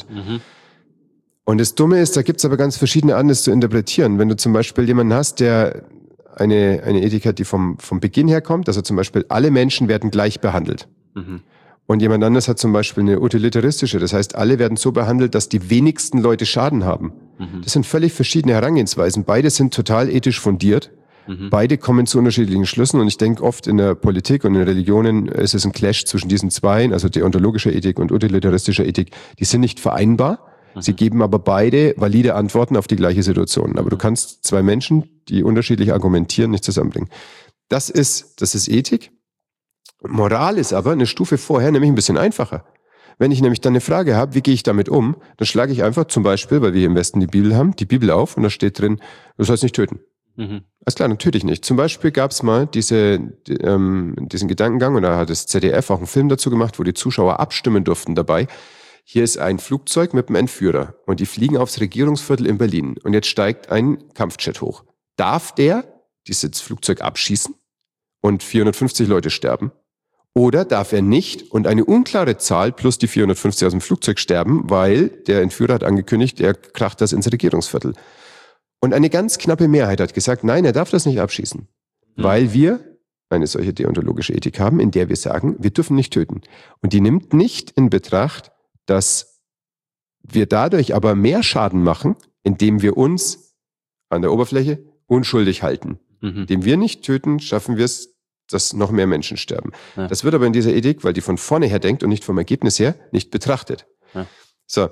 S3: Und das Dumme ist, da gibt es aber ganz verschiedene Arten, das zu interpretieren. Wenn du zum Beispiel jemanden hast, der eine Ethik hat, die vom Beginn her kommt, also zum Beispiel alle Menschen werden gleich behandelt. Und jemand anderes hat zum Beispiel eine utilitaristische, das heißt, alle werden so behandelt, dass die wenigsten Leute Schaden haben. Das sind völlig verschiedene Herangehensweisen. Beide sind total ethisch fundiert. Beide kommen zu unterschiedlichen Schlüssen, und ich denke, oft in der Politik und in Religionen ist es ein Clash zwischen diesen zwei, also deontologischer Ethik und utilitaristischer Ethik. Die sind nicht vereinbar. Sie geben aber beide valide Antworten auf die gleiche Situation. Aber du kannst zwei Menschen, die unterschiedlich argumentieren, nicht zusammenbringen. Das ist Ethik. Moral ist aber eine Stufe vorher, nämlich ein bisschen einfacher. Wenn ich nämlich dann eine Frage habe, wie gehe ich damit um, dann schlage ich einfach zum Beispiel, weil wir hier im Westen die Bibel haben, die Bibel auf, und da steht drin, du sollst nicht töten. Alles klar, natürlich nicht. Zum Beispiel gab es mal diesen Gedankengang, und da hat das ZDF auch einen Film dazu gemacht, wo die Zuschauer abstimmen durften dabei. Hier ist ein Flugzeug mit einem Entführer und die fliegen aufs Regierungsviertel in Berlin, und jetzt steigt ein Kampfjet hoch. Darf der dieses Flugzeug abschießen und 450 Leute sterben? Oder darf er nicht und eine unklare Zahl plus die 450 aus dem Flugzeug sterben, weil der Entführer hat angekündigt, er kracht das ins Regierungsviertel? Und eine ganz knappe Mehrheit hat gesagt, nein, er darf das nicht abschießen, weil wir eine solche deontologische Ethik haben, in der wir sagen, wir dürfen nicht töten. Und die nimmt nicht in Betracht, dass wir dadurch aber mehr Schaden machen, indem wir uns an der Oberfläche unschuldig halten. Indem wir nicht töten, schaffen wir es, dass noch mehr Menschen sterben. Ja. Das wird aber in dieser Ethik, weil die von vorne her denkt und nicht vom Ergebnis her, nicht betrachtet. Ja. So,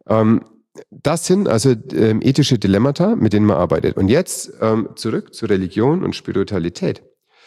S3: das sind also ethische Dilemmata, mit denen man arbeitet. Und jetzt zurück zur Religion und Spiritualität.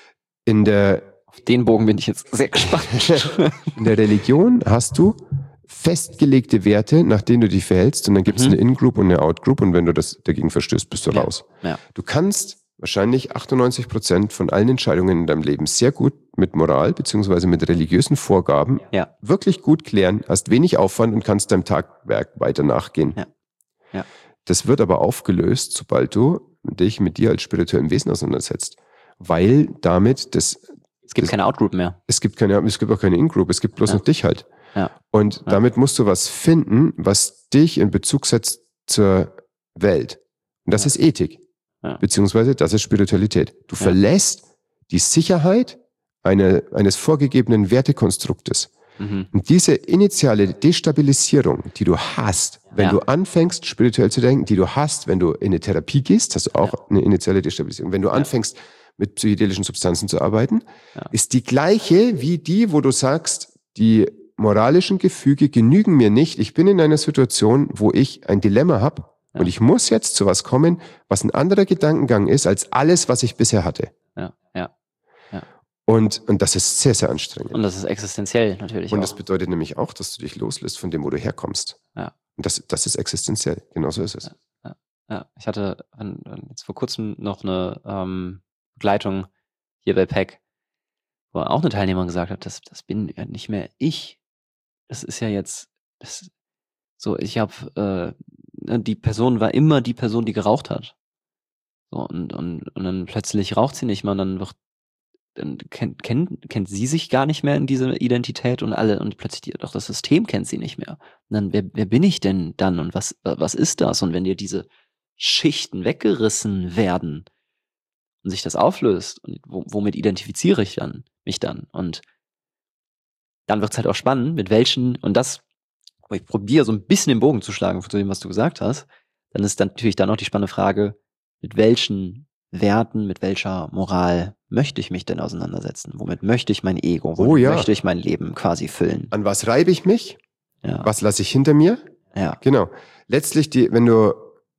S2: Auf den Bogen bin ich jetzt sehr gespannt.
S3: In der Religion hast du festgelegte Werte, nach denen du dich verhältst, und dann gibt es eine In-Group und eine Out-Group, und wenn du das dagegen verstößt, bist du raus. Ja. Du kannst wahrscheinlich 98% von allen Entscheidungen in deinem Leben sehr gut mit Moral bzw. mit religiösen Vorgaben wirklich gut klären, hast wenig Aufwand und kannst deinem Tagwerk weiter nachgehen. Ja. Ja. Das wird aber aufgelöst, sobald du dich mit dir als spirituellem Wesen auseinandersetzt, weil damit
S2: Es gibt keine Outgroup mehr.
S3: Es gibt auch keine In-Group, es gibt bloß noch dich halt.
S2: Ja.
S3: Und damit musst du was finden, was dich in Bezug setzt zur Welt. Und das ist Ethik. Beziehungsweise das ist Spiritualität. Du verlässt die Sicherheit eines vorgegebenen Wertekonstruktes. Und diese initiale Destabilisierung, die du hast, wenn du anfängst, spirituell zu denken, die du hast, wenn du in eine Therapie gehst, hast du auch eine initiale Destabilisierung. Wenn du anfängst, mit psychedelischen Substanzen zu arbeiten, ist die gleiche wie die, wo du sagst, die moralischen Gefüge genügen mir nicht. Ich bin in einer Situation, wo ich ein Dilemma habe und ich muss jetzt zu was kommen, was ein anderer Gedankengang ist, als alles, was ich bisher hatte. Und das ist sehr, sehr anstrengend.
S2: Und das ist existenziell natürlich
S3: Und
S2: auch.
S3: das bedeutet nämlich auch, dass du dich loslässt von dem, wo du herkommst.
S2: Ja.
S3: Und das ist existenziell. Genauso ist es.
S2: Ja. Ich hatte jetzt vor kurzem noch eine Begleitung hier bei PEC, wo auch eine Teilnehmerin gesagt hat, das bin ja nicht mehr ich. Das ist ja jetzt ich habe die Person war immer die Person, die geraucht hat. So, und dann plötzlich raucht sie nicht mehr und dann kennt sie sich gar nicht mehr in diese Identität und plötzlich doch das System kennt sie nicht mehr. Und dann, wer bin ich denn dann und was ist das? Und wenn dir diese Schichten weggerissen werden und sich das auflöst, und womit identifiziere ich mich dann? Und dann wird es halt auch spannend, mit welchen, und das, wo ich probiere so ein bisschen den Bogen zu schlagen zu dem, was du gesagt hast, dann ist dann natürlich dann auch die spannende Frage, mit welchen Werten, mit welcher Moral möchte ich mich denn auseinandersetzen? Womit möchte ich mein Ego, möchte ich mein Leben quasi füllen?
S3: An was reibe ich mich?
S2: Ja.
S3: Was lasse ich hinter mir?
S2: Ja.
S3: Genau. Letztlich, wenn du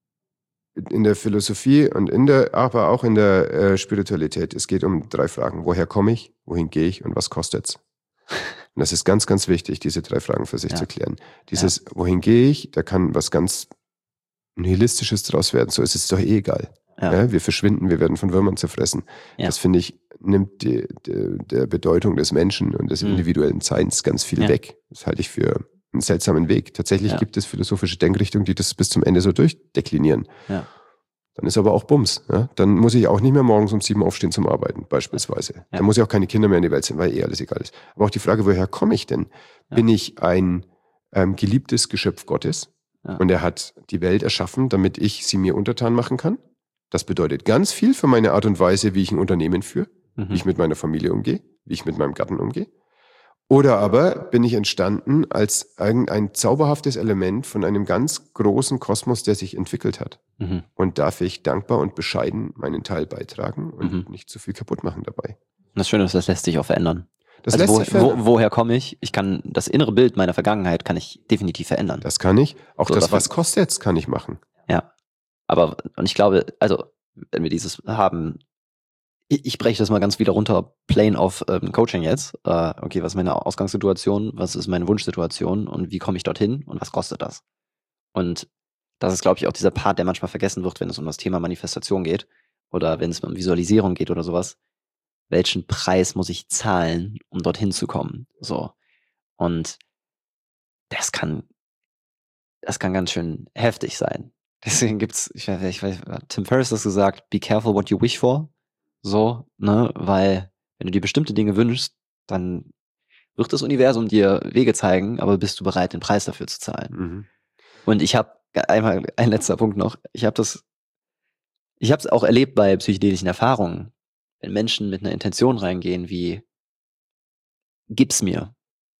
S3: in der Philosophie und aber auch in der Spiritualität, es geht um 3 Fragen. Woher komme ich? Wohin gehe ich? Und was kostet's? Und das ist ganz, ganz wichtig, diese 3 Fragen für sich zu klären. Dieses, wohin gehe ich? Da kann was ganz Nihilistisches draus werden. So ist es doch egal. Ja, wir verschwinden, wir werden von Würmern zerfressen. Ja. Das, finde ich, nimmt der Bedeutung des Menschen und des individuellen Seins ganz viel weg. Das halte ich für einen seltsamen Weg. Tatsächlich gibt es philosophische Denkrichtungen, die das bis zum Ende so durchdeklinieren. Ja. Dann ist aber auch Bums. Ja? Dann muss ich auch nicht mehr morgens um 7 aufstehen zum Arbeiten, beispielsweise. Ja. Dann muss ich auch keine Kinder mehr in die Welt senden, weil alles egal ist. Aber auch die Frage, woher komme ich denn? Ja. Bin ich ein geliebtes Geschöpf Gottes? Ja. Und er hat die Welt erschaffen, damit ich sie mir untertan machen kann? Das bedeutet ganz viel für meine Art und Weise, wie ich ein Unternehmen führe, wie ich mit meiner Familie umgehe, wie ich mit meinem Gatten umgehe. Oder aber bin ich entstanden als ein zauberhaftes Element von einem ganz großen Kosmos, der sich entwickelt hat. Und darf ich dankbar und bescheiden meinen Teil beitragen und nicht zu viel kaputt machen dabei.
S2: Das Schöne ist, das lässt sich auch verändern. Woher komme ich? Ich kann das innere Bild meiner Vergangenheit kann ich definitiv verändern.
S3: Das kann ich. Auch so, das, was kostet's, kann ich machen.
S2: Ja. Und ich glaube, also, wenn wir dieses haben, ich breche das mal ganz wieder runter, Plane of Coaching jetzt. Okay, was ist meine Ausgangssituation, was ist meine Wunschsituation und wie komme ich dorthin und was kostet das? Und das ist, glaube ich, auch dieser Part, der manchmal vergessen wird, wenn es um das Thema Manifestation geht oder wenn es um Visualisierung geht oder sowas. Welchen Preis muss ich zahlen, um dorthin zu kommen? So. Und das kann ganz schön heftig sein. Deswegen gibt's, ich weiß, Tim Ferriss hat das gesagt, be careful what you wish for. So, ne, weil wenn du dir bestimmte Dinge wünschst, dann wird das Universum dir Wege zeigen, aber bist du bereit, den Preis dafür zu zahlen? Und ich habe einmal, ein letzter Punkt noch, ich habe es auch erlebt bei psychedelischen Erfahrungen, wenn Menschen mit einer Intention reingehen wie, gib's mir,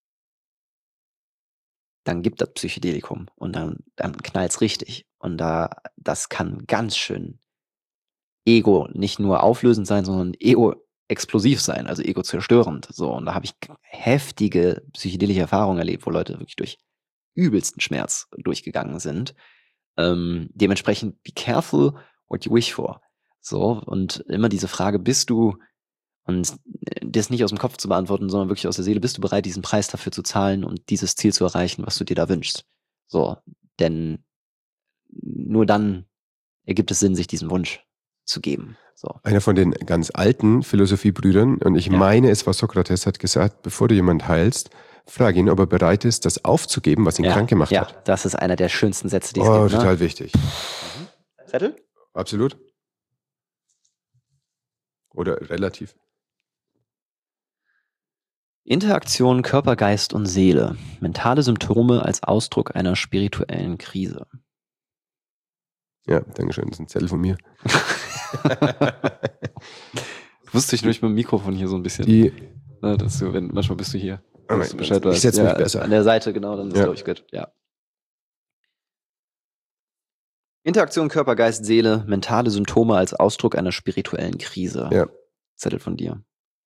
S2: dann gibt das Psychedelikum und dann knallt's richtig. Und das kann ganz schön Ego nicht nur auflösend sein, sondern Ego-explosiv sein, also ego-zerstörend. So, und da habe ich heftige psychedelische Erfahrungen erlebt, wo Leute wirklich durch übelsten Schmerz durchgegangen sind. Dementsprechend, be careful what you wish for. So, und immer diese Frage, bist du, und das nicht aus dem Kopf zu beantworten, sondern wirklich aus der Seele, bist du bereit, diesen Preis dafür zu zahlen und dieses Ziel zu erreichen, was du dir da wünschst? So, denn nur dann ergibt es Sinn, sich diesen Wunsch zu geben. So.
S3: Einer von den ganz alten Philosophiebrüdern, und ich meine, es war Sokrates, hat gesagt, bevor du jemanden heilst, frage ihn, ob er bereit ist, das aufzugeben, was ihn krank gemacht hat.
S2: Ja, das ist einer der schönsten Sätze, die es gibt.
S3: Total wichtig.
S2: Zettel?
S3: Absolut. Oder relativ.
S2: Interaktion Körper, Geist und Seele. Mentale Symptome als Ausdruck einer spirituellen Krise.
S3: Ja, dankeschön. Das ist ein Zettel von mir.
S2: Wusste ich nur, ich mit dem Mikrofon hier so ein bisschen. Dass du, manchmal bist du hier.
S3: Dass du Bescheid weißt. Ich setze mich besser.
S2: An der Seite, genau, dann ist glaube ich gut. Ja. Interaktion Körper, Geist, Seele. Mentale Symptome als Ausdruck einer spirituellen Krise.
S3: Ja.
S2: Zettel von dir.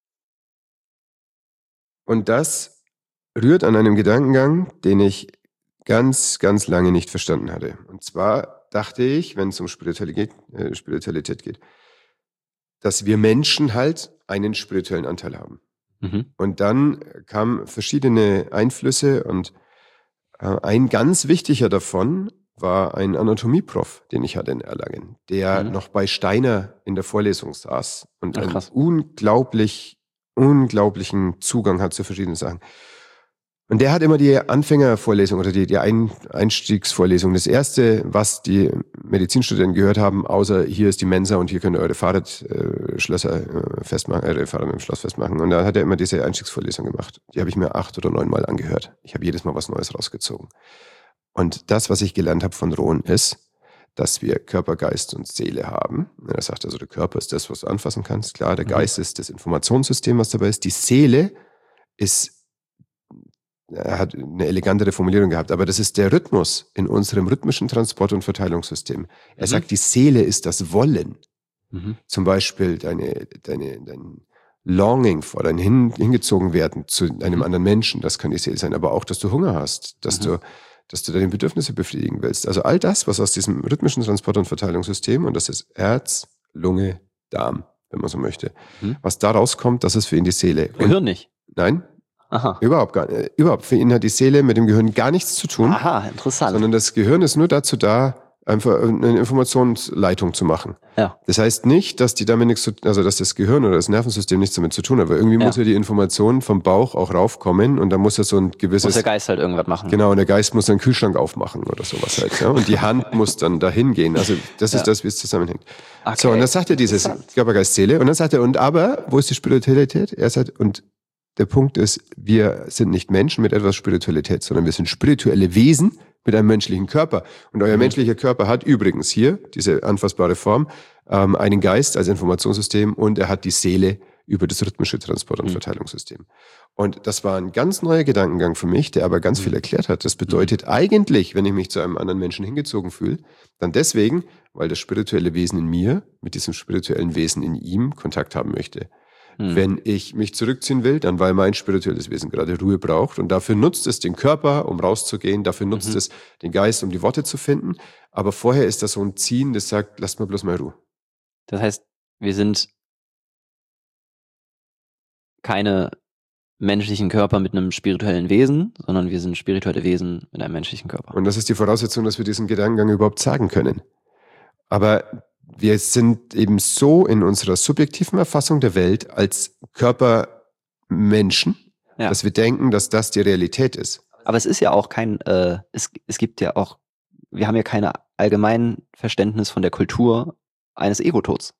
S3: Und das rührt an einem Gedankengang, den ich ganz, ganz lange nicht verstanden hatte. Und zwar dachte ich, wenn es um Spiritualität geht, dass wir Menschen halt einen spirituellen Anteil haben.
S2: Mhm.
S3: Und dann kamen verschiedene Einflüsse und ein ganz wichtiger davon war ein Anatomieprof, den ich hatte in Erlangen, der noch bei Steiner in der Vorlesung saß und einen unglaublichen Zugang hat zu verschiedenen Sachen. Und der hat immer die Anfängervorlesung oder die Einstiegsvorlesung. Das erste, was die Medizinstudenten gehört haben, außer hier ist die Mensa und hier könnt ihr eure Fahrradschlösser festmachen, eure Fahrrad mit dem Schloss festmachen. Und da hat er immer diese Einstiegsvorlesung gemacht. Die habe ich mir 8 oder 9 Mal angehört. Ich habe jedes Mal was Neues rausgezogen. Und das, was ich gelernt habe von Rohn, ist, dass wir Körper, Geist und Seele haben. Er sagt also, der Körper ist das, was du anfassen kannst. Klar, der Geist ist das Informationssystem, was dabei ist. Die Seele er hat eine elegantere Formulierung gehabt, aber das ist der Rhythmus in unserem rhythmischen Transport- und Verteilungssystem. Er sagt, die Seele ist das Wollen. Zum Beispiel dein Longing vor, dein hingezogen werden zu einem anderen Menschen, das kann die Seele sein, aber auch, dass du Hunger hast, dass du deine Bedürfnisse befriedigen willst. Also all das, was aus diesem rhythmischen Transport- und Verteilungssystem, und das ist Herz, Lunge, Darm, wenn man so möchte, was da rauskommt, das ist für ihn die Seele.
S2: Gehirn nicht?
S3: Nein.
S2: Aha.
S3: Überhaupt gar nicht. Überhaupt. Für ihn hat die Seele mit dem Gehirn gar nichts zu tun.
S2: Aha, interessant.
S3: Sondern das Gehirn ist nur dazu da, einfach eine Informationsleitung zu machen.
S2: Ja.
S3: Das heißt nicht, dass dass das Gehirn oder das Nervensystem nichts damit zu tun hat, weil irgendwie muss ja die Information vom Bauch auch raufkommen und da muss ja so ein gewisses...
S2: Muss der Geist halt irgendwas machen.
S3: Genau, und der Geist muss dann einen Kühlschrank aufmachen oder sowas halt. Ja? Und die Hand muss dann dahin gehen. Also das ist das, wie es zusammenhängt. Okay. So, und dann sagt er dieses Körper, Geist, Seele und dann sagt er, aber, wo ist die Spiritualität? Er sagt, und der Punkt ist, wir sind nicht Menschen mit etwas Spiritualität, sondern wir sind spirituelle Wesen mit einem menschlichen Körper. Und euer menschlicher Körper hat übrigens hier, diese anfassbare Form, einen Geist als Informationssystem und er hat die Seele über das rhythmische Transport- und Verteilungssystem. Und das war ein ganz neuer Gedankengang für mich, der aber ganz viel erklärt hat. Das bedeutet eigentlich, wenn ich mich zu einem anderen Menschen hingezogen fühle, dann deswegen, weil das spirituelle Wesen in mir mit diesem spirituellen Wesen in ihm Kontakt haben möchte. Wenn ich mich zurückziehen will, dann weil mein spirituelles Wesen gerade Ruhe braucht und dafür nutzt es den Körper, um rauszugehen, dafür nutzt es den Geist, um die Worte zu finden, aber vorher ist das so ein Ziehen, das sagt, lasst mal bloß mal Ruhe.
S2: Das heißt, wir sind keine menschlichen Körper mit einem spirituellen Wesen, sondern wir sind spirituelle Wesen mit einem menschlichen Körper.
S3: Und das ist die Voraussetzung, dass wir diesen Gedankengang überhaupt sagen können. Aber wir sind eben so in unserer subjektiven Erfassung der Welt als Körpermenschen, dass wir denken, dass das die Realität ist.
S2: Aber es ist ja auch es gibt ja auch, wir haben ja kein Allgemeinverständnis von der Kultur eines Egotods.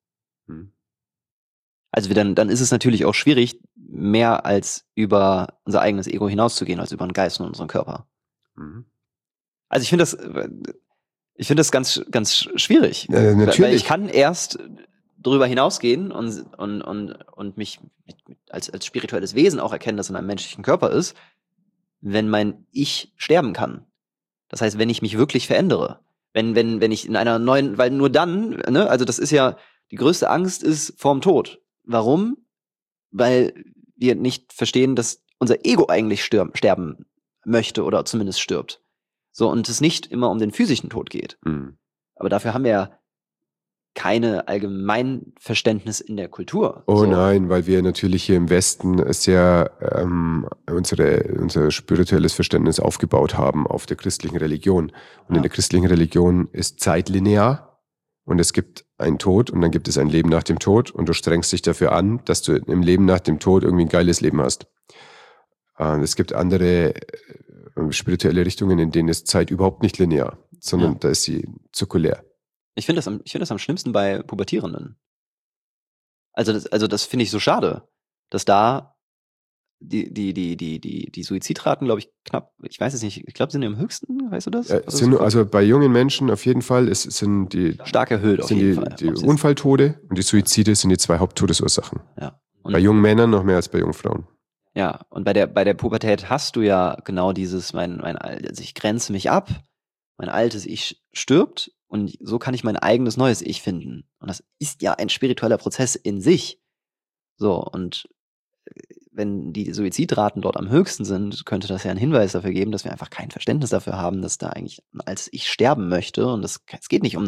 S2: Also dann ist es natürlich auch schwierig, mehr als über unser eigenes Ego hinauszugehen, als über den Geist und unseren Körper. Also ich finde das ganz, ganz schwierig.
S3: Natürlich.
S2: Weil ich kann erst darüber hinausgehen und mich als spirituelles Wesen auch erkennen, das in einem menschlichen Körper ist, wenn mein Ich sterben kann. Das heißt, wenn ich mich wirklich verändere. Wenn ich in einer neuen, weil nur dann, ne, also das ist ja, die größte Angst ist vorm Tod. Warum? Weil wir nicht verstehen, dass unser Ego eigentlich sterben möchte oder zumindest stirbt. So, und es nicht immer um den physischen Tod geht. Aber dafür haben wir ja keine Allgemeinverständnis in der Kultur.
S3: Oh so. Nein, weil wir natürlich hier im Westen sehr unser spirituelles Verständnis aufgebaut haben auf der christlichen Religion. Und in der christlichen Religion ist Zeit linear und es gibt einen Tod und dann gibt es ein Leben nach dem Tod und du strengst dich dafür an, dass du im Leben nach dem Tod irgendwie ein geiles Leben hast. Es gibt andere spirituelle Richtungen, in denen ist Zeit überhaupt nicht linear, sondern da ist sie zirkulär.
S2: Ich finde das am schlimmsten bei Pubertierenden. Also das finde ich so schade, dass da die Suizidraten, glaube ich, knapp, ich weiß es nicht, ich glaube, sind am höchsten, weißt du das?
S3: Also bei jungen Menschen auf jeden Fall sind die
S2: stark erhöht auf jeden Fall.
S3: Die Unfalltode und die Suizide sind die 2 Haupttodesursachen.
S2: Ja.
S3: Und bei jungen Männern noch mehr als bei jungen Frauen.
S2: Ja, und bei der Pubertät hast du ja genau dieses, ich grenze mich ab, mein altes Ich stirbt und so kann ich mein eigenes neues Ich finden. Und das ist ja ein spiritueller Prozess in sich. So, und wenn die Suizidraten dort am höchsten sind, könnte das ja einen Hinweis dafür geben, dass wir einfach kein Verständnis dafür haben, dass da eigentlich als Ich sterben möchte. Und es geht nicht um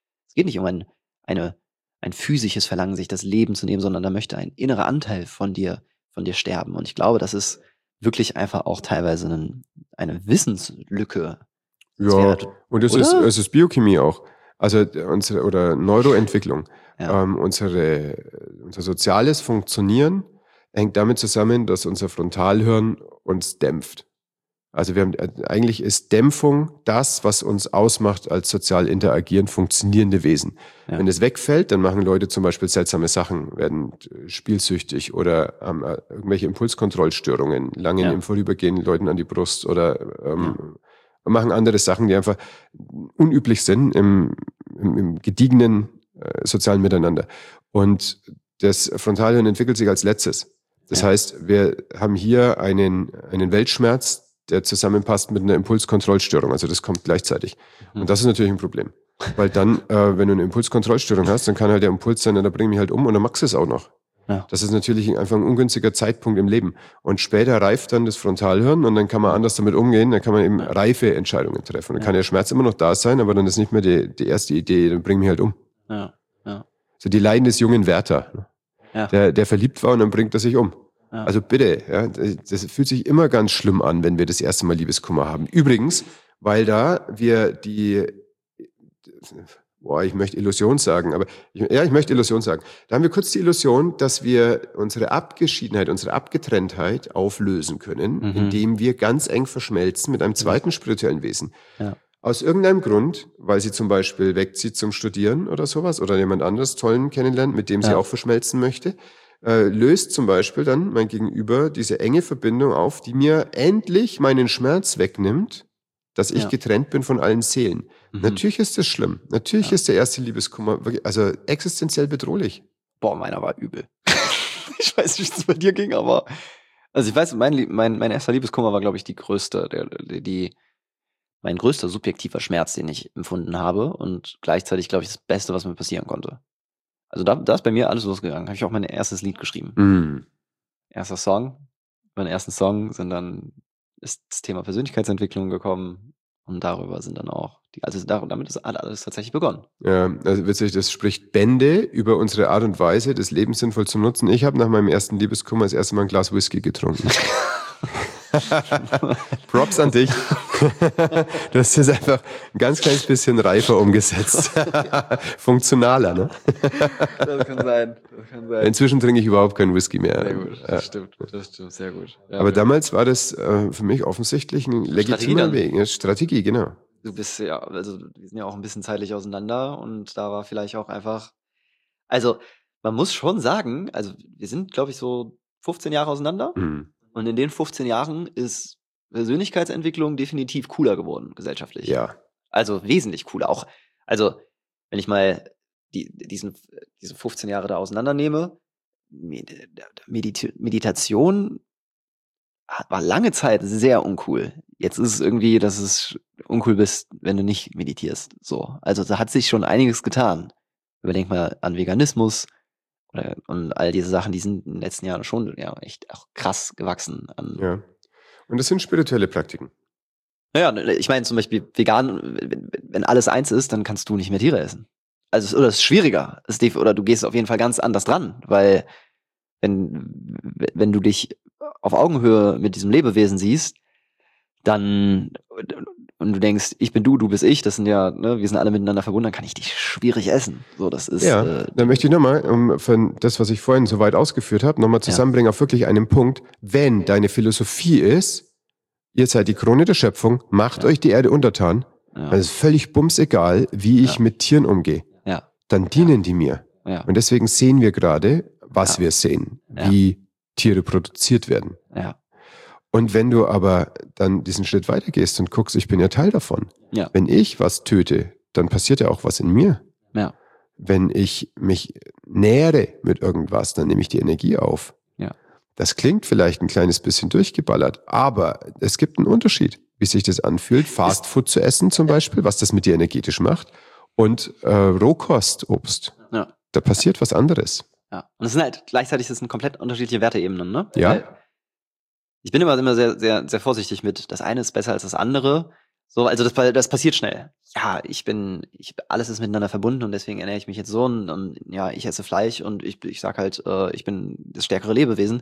S2: ein physisches Verlangen, sich das Leben zu nehmen, sondern da möchte ein innerer Anteil von dir sterben. Und ich glaube, das ist wirklich einfach auch teilweise eine Wissenslücke.
S3: Ja, und es ist Biochemie auch. Also oder Neuroentwicklung. Ja. Unser soziales Funktionieren hängt damit zusammen, dass unser Frontalhirn uns dämpft. Also eigentlich ist Dämpfung das, was uns ausmacht als sozial interagierend funktionierende Wesen. Ja. Wenn es wegfällt, dann machen Leute zum Beispiel seltsame Sachen, werden spielsüchtig oder haben irgendwelche Impulskontrollstörungen, langen im Vorübergehen Leuten an die Brust oder machen andere Sachen, die einfach unüblich sind im gediegenen sozialen Miteinander. Und das Frontalhirn entwickelt sich als letztes. Das heißt, wir haben hier einen Weltschmerz, der zusammenpasst mit einer Impulskontrollstörung. Also das kommt gleichzeitig. Und das ist natürlich ein Problem. Weil dann, wenn du eine Impulskontrollstörung hast, dann kann halt der Impuls sein, da bring ich mich halt um und dann magst du es auch noch. Ja. Das ist natürlich einfach ein ungünstiger Zeitpunkt im Leben. Und später reift dann das Frontalhirn und dann kann man anders damit umgehen, dann kann man eben reife Entscheidungen treffen. Dann kann der Schmerz immer noch da sein, aber dann ist nicht mehr die erste Idee, dann bring mich halt um.
S2: Ja.
S3: So die Leiden des jungen Werther, der verliebt war und dann bringt er sich um. Ja. Also bitte, das fühlt sich immer ganz schlimm an, wenn wir das erste Mal Liebeskummer haben. Übrigens, weil da wir ich möchte Illusion sagen. Da haben wir kurz die Illusion, dass wir unsere Abgeschiedenheit, unsere Abgetrenntheit auflösen können, indem wir ganz eng verschmelzen mit einem zweiten spirituellen Wesen. Ja. Aus irgendeinem Grund, weil sie zum Beispiel wegzieht zum Studieren oder sowas oder jemand anderes Tollen kennenlernt, mit dem sie auch verschmelzen möchte, löst zum Beispiel dann mein Gegenüber diese enge Verbindung auf, die mir endlich meinen Schmerz wegnimmt, dass ich getrennt bin von allen Seelen. Natürlich ist das schlimm. Natürlich ist der erste Liebeskummer wirklich, also existenziell bedrohlich.
S2: Boah, meiner war übel. Ich weiß nicht, wie es bei dir ging, aber also ich weiß, mein erster Liebeskummer war, glaube ich, mein größter subjektiver Schmerz, den ich empfunden habe und gleichzeitig, glaube ich, das Beste, was mir passieren konnte. Also da ist bei mir alles losgegangen. Habe ich auch mein erstes Lied geschrieben. Erster Song. Beim ersten Song ist das Thema Persönlichkeitsentwicklung gekommen und darüber sind dann auch damit hat alles tatsächlich begonnen.
S3: Ja, also witzig, das spricht Bände über unsere Art und Weise, das Leben sinnvoll zu nutzen. Ich habe nach meinem ersten Liebeskummer das erste Mal ein Glas Whisky getrunken. Props an dich. Du hast es einfach ein ganz kleines bisschen reifer umgesetzt. Funktionaler, ne?
S2: Das kann sein.
S3: Inzwischen trinke ich überhaupt keinen Whisky mehr.
S2: Sehr gut, das stimmt, sehr gut. Ja,
S3: aber damals war das für mich offensichtlich ein legitimer Weg. Eine Strategie, genau.
S2: Du bist wir sind ja auch ein bisschen zeitlich auseinander und da war vielleicht auch einfach, also man muss schon sagen, also wir sind, glaube ich, so 15 Jahre auseinander. Und in den 15 Jahren ist Persönlichkeitsentwicklung definitiv cooler geworden, gesellschaftlich.
S3: Ja.
S2: Also wesentlich cooler. Auch, also, wenn ich mal diese 15 Jahre da auseinandernehme, Meditation war lange Zeit sehr uncool. Jetzt ist es irgendwie, dass es uncool bist, wenn du nicht meditierst. So. Also da hat sich schon einiges getan. Überdenk mal an Veganismus. Und all diese Sachen, die sind in den letzten Jahren schon echt auch krass gewachsen.
S3: Ja. Und das sind spirituelle Praktiken.
S2: Naja, ich meine zum Beispiel vegan, wenn alles eins ist, dann kannst du nicht mehr Tiere essen. Also oder es ist schwieriger. Oder du gehst auf jeden Fall ganz anders dran, weil wenn du dich auf Augenhöhe mit diesem Lebewesen siehst, dann und du denkst, ich bin du bist ich, das sind ja, ne, wir sind alle miteinander verbunden, dann kann ich dich schwierig essen. So, das ist.
S3: Ja, dann möchte ich nochmal, von das, was ich vorhin so weit ausgeführt habe, nochmal zusammenbringen auf wirklich einen Punkt. Wenn deine Philosophie ist, ihr seid die Krone der Schöpfung, macht euch die Erde untertan, dann ist völlig bumsegal, wie ich mit Tieren umgehe. Dann dienen die mir. Und deswegen sehen wir gerade, was wir sehen. Wie Tiere produziert werden.
S2: Ja.
S3: Und wenn du aber dann diesen Schritt weitergehst und guckst, ich bin ja Teil davon.
S2: Ja.
S3: Wenn ich was töte, dann passiert ja auch was in mir.
S2: Ja.
S3: Wenn ich mich nähere mit irgendwas, dann nehme ich die Energie auf.
S2: Ja.
S3: Das klingt vielleicht ein kleines bisschen durchgeballert, aber es gibt einen Unterschied, wie sich das anfühlt, Fastfood zu essen zum Beispiel, was das mit dir energetisch macht, und Rohkostobst.
S2: Ja.
S3: Da passiert was anderes.
S2: Ja. Und es sind halt gleichzeitig das sind komplett unterschiedliche Werteebenen, ne?
S3: Ja.
S2: Weil ich bin immer sehr, sehr, sehr vorsichtig mit, das eine ist besser als das andere. So, also das passiert schnell. Ja, alles ist miteinander verbunden und deswegen ernähre ich mich jetzt so und ja, ich esse Fleisch und ich sag halt, ich bin das stärkere Lebewesen.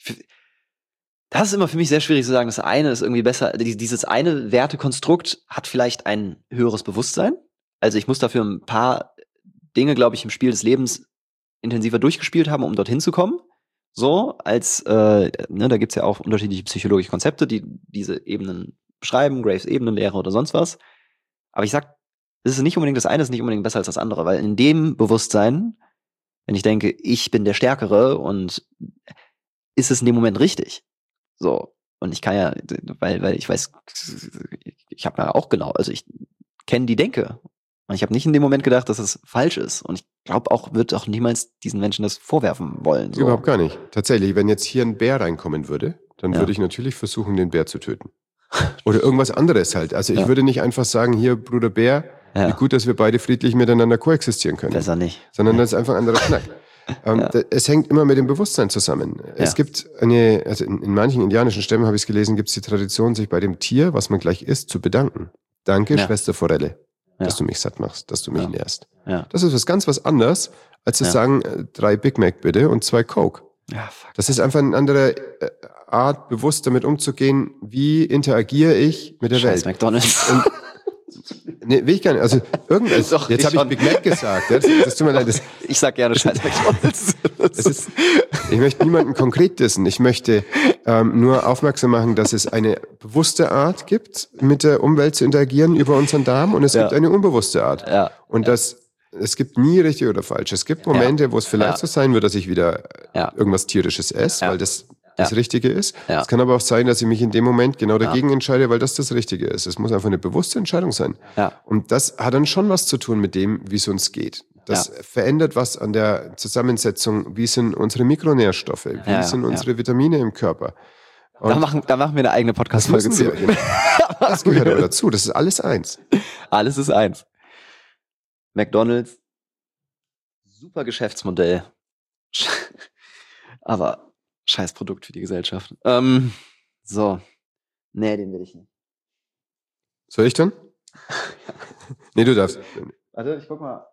S2: Das ist immer für mich sehr schwierig zu sagen, das eine ist irgendwie besser. Dieses eine Wertekonstrukt hat vielleicht ein höheres Bewusstsein. Also ich muss dafür ein paar Dinge, glaube ich, im Spiel des Lebens intensiver durchgespielt haben, um dorthin zu kommen. So, da gibt's ja auch unterschiedliche psychologische Konzepte, die diese Ebenen beschreiben, Graves Ebenenlehre oder sonst was. Aber ich sag, das ist nicht unbedingt das eine, ist nicht unbedingt besser als das andere, weil in dem Bewusstsein, wenn ich denke, ich bin der Stärkere und ist es in dem Moment richtig. So. Und ich kann ja, weil ich weiß, ich habe ja auch also ich kenne die Denke. Und ich habe nicht in dem Moment gedacht, dass es falsch ist. Und ich glaube wird auch niemals diesen Menschen das vorwerfen wollen. So.
S3: Überhaupt gar nicht. Tatsächlich, wenn jetzt hier ein Bär reinkommen würde, dann würde ich natürlich versuchen, den Bär zu töten. Oder irgendwas anderes halt. Also ich würde nicht einfach sagen, hier, Bruder Bär, wie gut, dass wir beide friedlich miteinander koexistieren können.
S2: Besser nicht.
S3: Sondern das ist einfach ein anderer Knack. Es hängt immer mit dem Bewusstsein zusammen. Es gibt in manchen indianischen Stämmen, habe ich es gelesen, gibt es die Tradition, sich bei dem Tier, was man gleich isst, zu bedanken. Danke, Schwester Forelle, dass du mich satt machst, dass du mich nährst. Ja. Das ist was anderes, als zu sagen, 3 Big Mac bitte und 2 Coke.
S2: Ja, fuck.
S3: Das ist einfach eine andere Art, bewusst damit umzugehen, wie interagiere ich mit der
S2: Scheiß
S3: Welt.
S2: McDonald's.
S3: Nee, will ich gar nicht. Also irgendwas.
S2: Doch,
S3: jetzt habe ich Big Mac gesagt. Das tut mir leid.
S2: Ich sag gerne Scheiß McDonald's.
S3: Ich möchte niemanden konkret dissen. Ich möchte nur aufmerksam machen, dass es eine bewusste Art gibt, mit der Umwelt zu interagieren über unseren Darm, und es gibt eine unbewusste Art.
S2: Ja.
S3: Und es gibt nie richtig oder falsch. Es gibt Momente, wo es vielleicht so sein wird, dass ich wieder irgendwas Tierisches esse, weil das Richtige ist. Es kann aber auch sein, dass ich mich in dem Moment genau dagegen entscheide, weil das Richtige ist. Es muss einfach eine bewusste Entscheidung sein. Ja. Und das hat dann schon was zu tun mit dem, wie es uns geht. Das verändert was an der Zusammensetzung. Wie sind unsere Mikronährstoffe? Wie sind unsere Vitamine im Körper?
S2: Da machen wir eine eigene Podcast-Folge zu.
S3: Das gehört aber dazu. Das ist alles eins.
S2: Alles ist eins. McDonald's, super Geschäftsmodell. Aber scheiß Produkt für die Gesellschaft. So. Nee, den will ich nicht.
S3: Soll ich dann? Nee, du darfst.
S2: Warte, ich guck mal.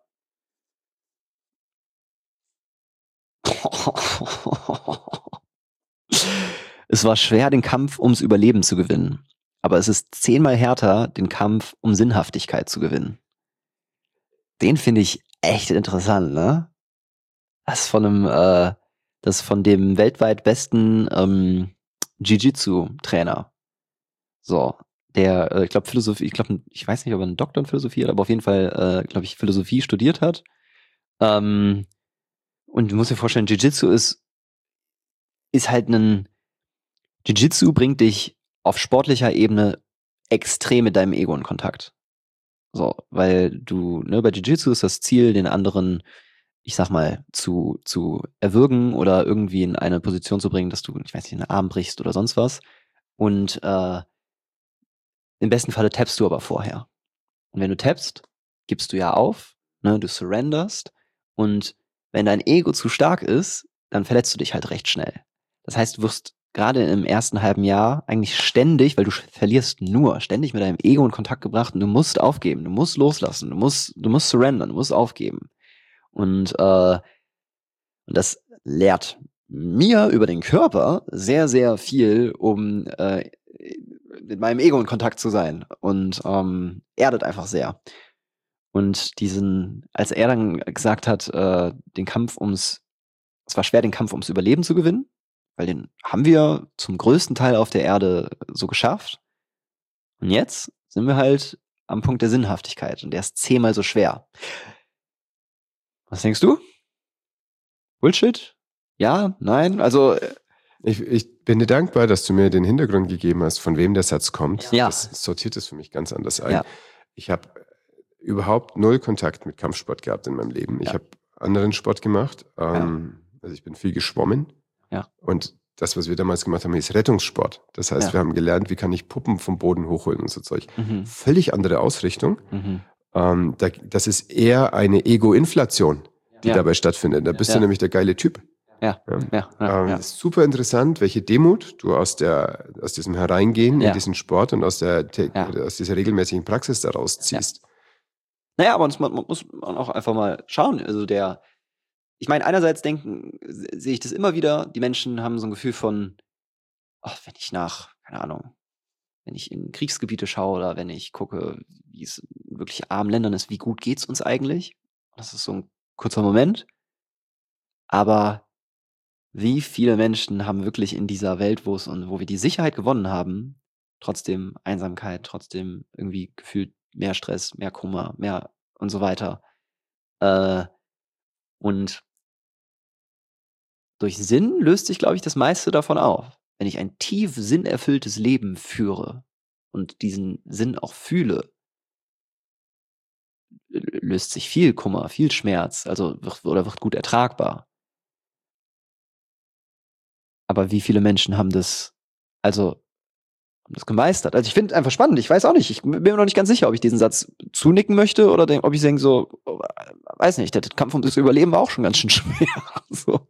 S2: Es war schwer, den Kampf ums Überleben zu gewinnen. Aber es ist 10-mal härter, den Kampf um Sinnhaftigkeit zu gewinnen. Den finde ich echt interessant, ne? Das ist von dem weltweit besten Jiu-Jitsu-Trainer. So, der, ich glaube Philosophie, ich weiß nicht, ob er einen Doktor in Philosophie hat, aber auf jeden Fall, glaube ich, Philosophie studiert hat. Und du musst dir vorstellen, Jiu-Jitsu ist halt Jiu-Jitsu bringt dich auf sportlicher Ebene extrem mit deinem Ego in Kontakt. So, weil bei Jiu-Jitsu ist das Ziel, den anderen, ich sag mal, zu erwürgen oder irgendwie in eine Position zu bringen, dass du, ich weiß nicht, einen Arm brichst oder sonst was. Und im besten Falle tappst du aber vorher. Und wenn du tappst, gibst du ja auf, ne, du surrenderst. Und wenn dein Ego zu stark ist, dann verletzt du dich halt recht schnell. Das heißt, du wirst gerade im ersten halben Jahr eigentlich ständig, weil du verlierst ständig mit deinem Ego in Kontakt gebracht und du musst aufgeben, du musst loslassen, du musst surrendern, du musst aufgeben. Und das lehrt mir über den Körper sehr, sehr viel, um mit meinem Ego in Kontakt zu sein, und erdet einfach sehr. Und als er dann gesagt hat, es war schwer, den Kampf ums Überleben zu gewinnen, weil den haben wir zum größten Teil auf der Erde so geschafft. Und jetzt sind wir halt am Punkt der Sinnhaftigkeit, und der ist 10-mal so schwer. Was denkst du? Bullshit? Ja? Nein? Also,
S3: Ich bin dir dankbar, dass du mir den Hintergrund gegeben hast, von wem der Satz kommt.
S2: Ja.
S3: Das sortiert es für mich ganz anders ein.
S2: Ja.
S3: Ich habe überhaupt null Kontakt mit Kampfsport gehabt in meinem Leben. Ich habe anderen Sport gemacht. Also ich bin viel geschwommen.
S2: Ja.
S3: Und das, was wir damals gemacht haben, hieß Rettungssport. Das heißt, wir haben gelernt, wie kann ich Puppen vom Boden hochholen und so Zeug. Völlig andere Ausrichtung. Das ist eher eine Ego-Inflation, die dabei stattfindet. Da bist du nämlich der geile Typ. Das ist super interessant, welche Demut du aus diesem Hereingehen in diesen Sport und aus dieser regelmäßigen Praxis daraus ziehst.
S2: Naja, aber man muss auch einfach mal schauen. Also ich meine, einerseits sehe ich das immer wieder, die Menschen haben so ein Gefühl von, wenn ich keine Ahnung, wenn ich in Kriegsgebiete schaue oder wenn ich gucke, wie es in wirklich armen Ländern ist, wie gut geht's uns eigentlich? Das ist so ein kurzer Moment. Aber wie viele Menschen haben wirklich in dieser Welt, wo wir die Sicherheit gewonnen haben, trotzdem Einsamkeit, trotzdem irgendwie gefühlt mehr Stress, mehr Kummer, mehr und so weiter. Und durch Sinn löst sich, glaube ich, das meiste davon auf. Wenn ich ein tief sinnerfülltes Leben führe und diesen Sinn auch fühle, löst sich viel Kummer, viel Schmerz, also wird gut ertragbar. Aber wie viele Menschen haben das gemeistert? Also ich finde es einfach spannend. Ich weiß auch nicht. Ich bin mir noch nicht ganz sicher, ob ich diesen Satz zunicken möchte oder ob ich denke so, weiß nicht, der Kampf um das Überleben war auch schon ganz schön schwer. So.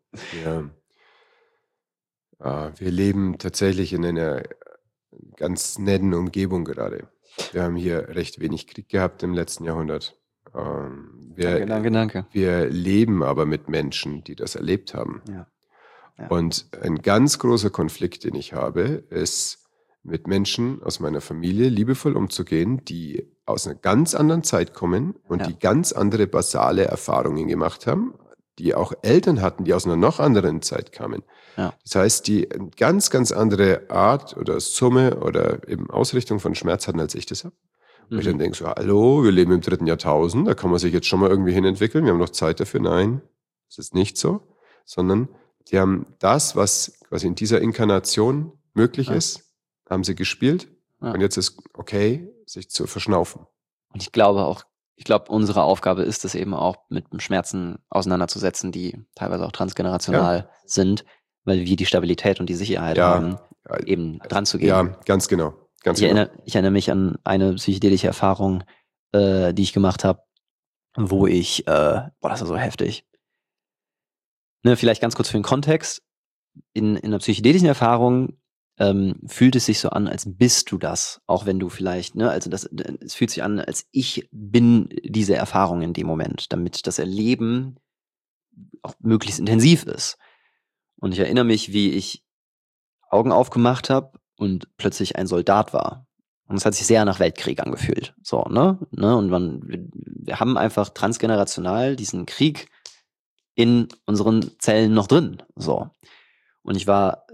S3: Ja. Wir leben tatsächlich in einer ganz netten Umgebung gerade. Wir haben hier recht wenig Krieg gehabt im letzten Jahrhundert.
S2: Danke.
S3: Wir leben aber mit Menschen, die das erlebt haben.
S2: Ja.
S3: Und ein ganz großer Konflikt, den ich habe, ist, mit Menschen aus meiner Familie liebevoll umzugehen, die aus einer ganz anderen Zeit kommen und die ganz andere basale Erfahrungen gemacht haben, die auch Eltern hatten, die aus einer noch anderen Zeit kamen. Ja. Das heißt, die eine ganz, ganz andere Art oder Summe oder eben Ausrichtung von Schmerz hatten, als ich das habe. Und ich dann denke so, hallo, wir leben im 3. Jahrtausend, da kann man sich jetzt schon mal irgendwie hinentwickeln, wir haben noch Zeit dafür. Nein, das ist nicht so, sondern die haben das, was quasi in dieser Inkarnation möglich ist, haben sie gespielt und jetzt ist okay, sich zu verschnaufen.
S2: Und ich glaube, unsere Aufgabe ist es eben auch, mit Schmerzen auseinanderzusetzen, die teilweise auch transgenerational sind, weil wir die Stabilität und die Sicherheit haben, eben dran zu gehen.
S3: Ja, ganz genau.
S2: Ich erinnere mich an eine psychedelische Erfahrung, die ich gemacht habe, wo ich, das war so heftig. Ne, vielleicht ganz kurz für den Kontext. In einer psychedelischen Erfahrung fühlt es sich so an, als bist du das, auch wenn du vielleicht, es fühlt sich an, als ich bin diese Erfahrung in dem Moment, damit das Erleben auch möglichst intensiv ist. Und ich erinnere mich, wie ich Augen aufgemacht habe und plötzlich ein Soldat war. Und es hat sich sehr nach Weltkrieg angefühlt. So, ne? Und wir haben einfach transgenerational diesen Krieg in unseren Zellen noch drin. So. Und ich war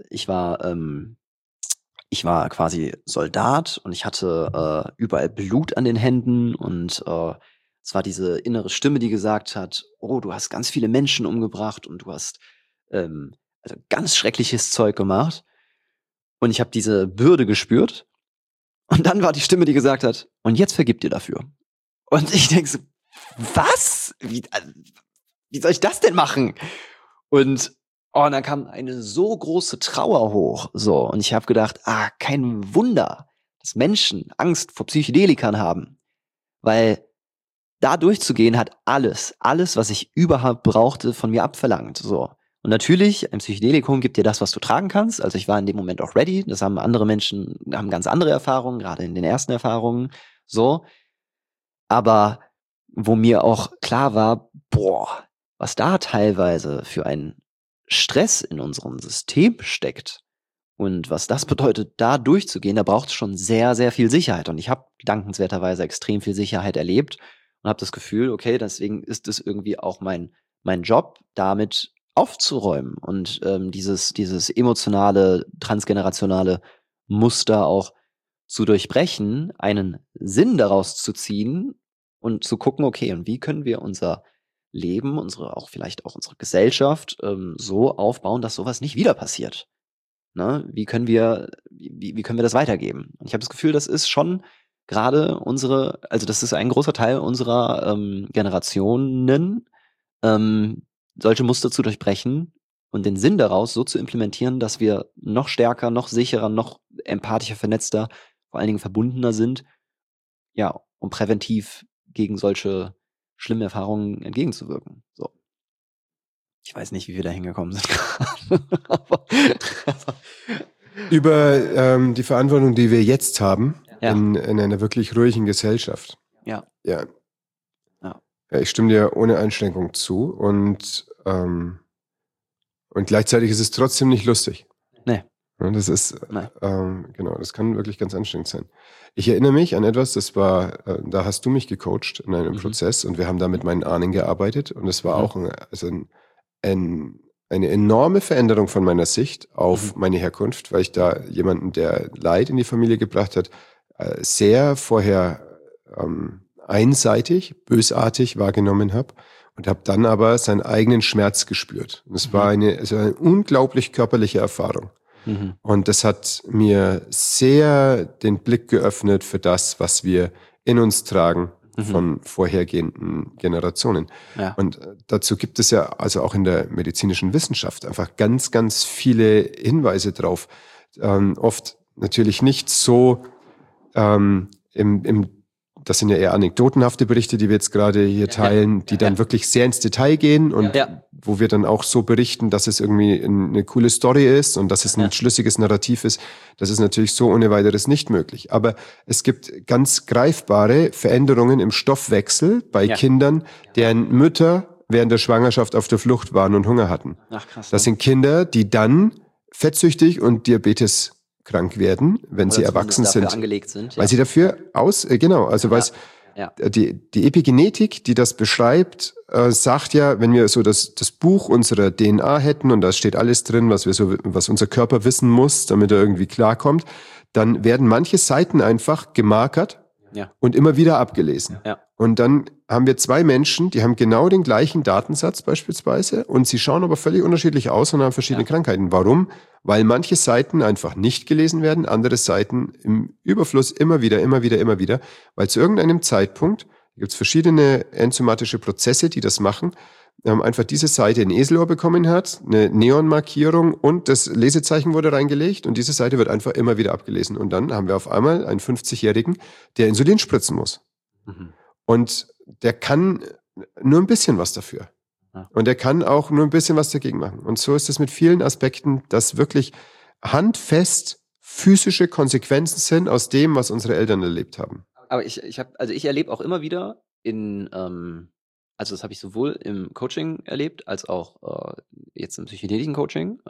S2: quasi Soldat und ich hatte überall Blut an den Händen und es war diese innere Stimme, die gesagt hat, oh, du hast ganz viele Menschen umgebracht und du hast also ganz schreckliches Zeug gemacht. Und ich habe diese Bürde gespürt. Und dann war die Stimme, die gesagt hat, und jetzt vergib dir dafür. Und ich denke so, was? Wie soll ich das denn machen? Und dann kam eine so große Trauer hoch. So, und ich habe gedacht, kein Wunder, dass Menschen Angst vor Psychedelikern haben. Weil da durchzugehen hat alles, was ich überhaupt brauchte, von mir abverlangt. So. Und natürlich, ein Psychedelikum gibt dir das, was du tragen kannst. Also ich war in dem Moment auch ready. Das haben andere Menschen, haben ganz andere Erfahrungen, gerade in den ersten Erfahrungen. So. Aber wo mir auch klar war, was da teilweise für ein Stress in unserem System steckt und was das bedeutet, da durchzugehen, da braucht es schon sehr, sehr viel Sicherheit. Und ich habe dankenswerterweise extrem viel Sicherheit erlebt und habe das Gefühl, okay, deswegen ist es irgendwie auch mein Job, damit aufzuräumen und dieses emotionale, transgenerationale Muster auch zu durchbrechen, einen Sinn daraus zu ziehen und zu gucken, okay, und wie können wir unser Leben, vielleicht auch unsere Gesellschaft so aufbauen, dass sowas nicht wieder passiert. Ne? Wie können wir das weitergeben? Und ich habe das Gefühl, das ist schon gerade das ist ein großer Teil unserer Generationen, solche Muster zu durchbrechen und den Sinn daraus so zu implementieren, dass wir noch stärker, noch sicherer, noch empathischer, vernetzter, vor allen Dingen verbundener sind, ja, um präventiv gegen solche schlimmen Erfahrungen entgegenzuwirken. So. Ich weiß nicht, wie wir da hingekommen sind gerade.
S3: Über die Verantwortung, die wir jetzt haben, in einer wirklich ruhigen Gesellschaft.
S2: Ja.
S3: Ich stimme dir ohne Einschränkung zu und gleichzeitig ist es trotzdem nicht lustig.
S2: Nee.
S3: Und das ist, genau, das kann wirklich ganz anstrengend sein. Ich erinnere mich an etwas, das war, da hast du mich gecoacht in einem Prozess und wir haben da mit meinen Ahnen gearbeitet und es war auch eine enorme Veränderung von meiner Sicht auf meine Herkunft, weil ich da jemanden, der Leid in die Familie gebracht hat, sehr vorher einseitig, bösartig wahrgenommen habe und habe dann aber seinen eigenen Schmerz gespürt. Und es war eine unglaublich körperliche Erfahrung. Und das hat mir sehr den Blick geöffnet für das, was wir in uns tragen von vorhergehenden Generationen. Ja. Und dazu gibt es ja also auch in der medizinischen Wissenschaft einfach ganz, ganz viele Hinweise drauf. Oft natürlich nicht so das sind ja eher anekdotenhafte Berichte, die wir jetzt gerade hier teilen, die dann wirklich sehr ins Detail gehen und wo wir dann auch so berichten, dass es irgendwie eine coole Story ist und dass es ein schlüssiges Narrativ ist. Das ist natürlich so ohne weiteres nicht möglich. Aber es gibt ganz greifbare Veränderungen im Stoffwechsel bei Kindern, deren Mütter während der Schwangerschaft auf der Flucht waren und Hunger hatten.
S2: Ach, krass,
S3: das sind Kinder, die dann fettsüchtig und Diabetes krank werden, wenn sie erwachsen sind.
S2: Angelegt sind.
S3: Weil sie dafür die Epigenetik, die das beschreibt, sagt ja, wenn wir so das Buch unserer DNA hätten und da steht alles drin, was unser Körper wissen muss, damit er irgendwie klarkommt, dann werden manche Seiten einfach gemarkert und immer wieder abgelesen. Ja. Und dann haben wir zwei Menschen, die haben genau den gleichen Datensatz beispielsweise und sie schauen aber völlig unterschiedlich aus und haben verschiedene Krankheiten. Warum? Weil manche Seiten einfach nicht gelesen werden, andere Seiten im Überfluss immer wieder, weil zu irgendeinem Zeitpunkt gibt es verschiedene enzymatische Prozesse, die das machen, einfach diese Seite ein Eselohr bekommen hat, eine Neonmarkierung und das Lesezeichen wurde reingelegt und diese Seite wird einfach immer wieder abgelesen. Und dann haben wir auf einmal einen 50-Jährigen, der Insulin spritzen muss. Und der kann nur ein bisschen was dafür. Und der kann auch nur ein bisschen was dagegen machen. Und so ist es mit vielen Aspekten, dass wirklich handfest physische Konsequenzen sind aus dem, was unsere Eltern erlebt haben.
S2: Aber ich erlebe auch immer wieder also das habe ich sowohl im Coaching erlebt, als auch jetzt im psychedelischen Coaching,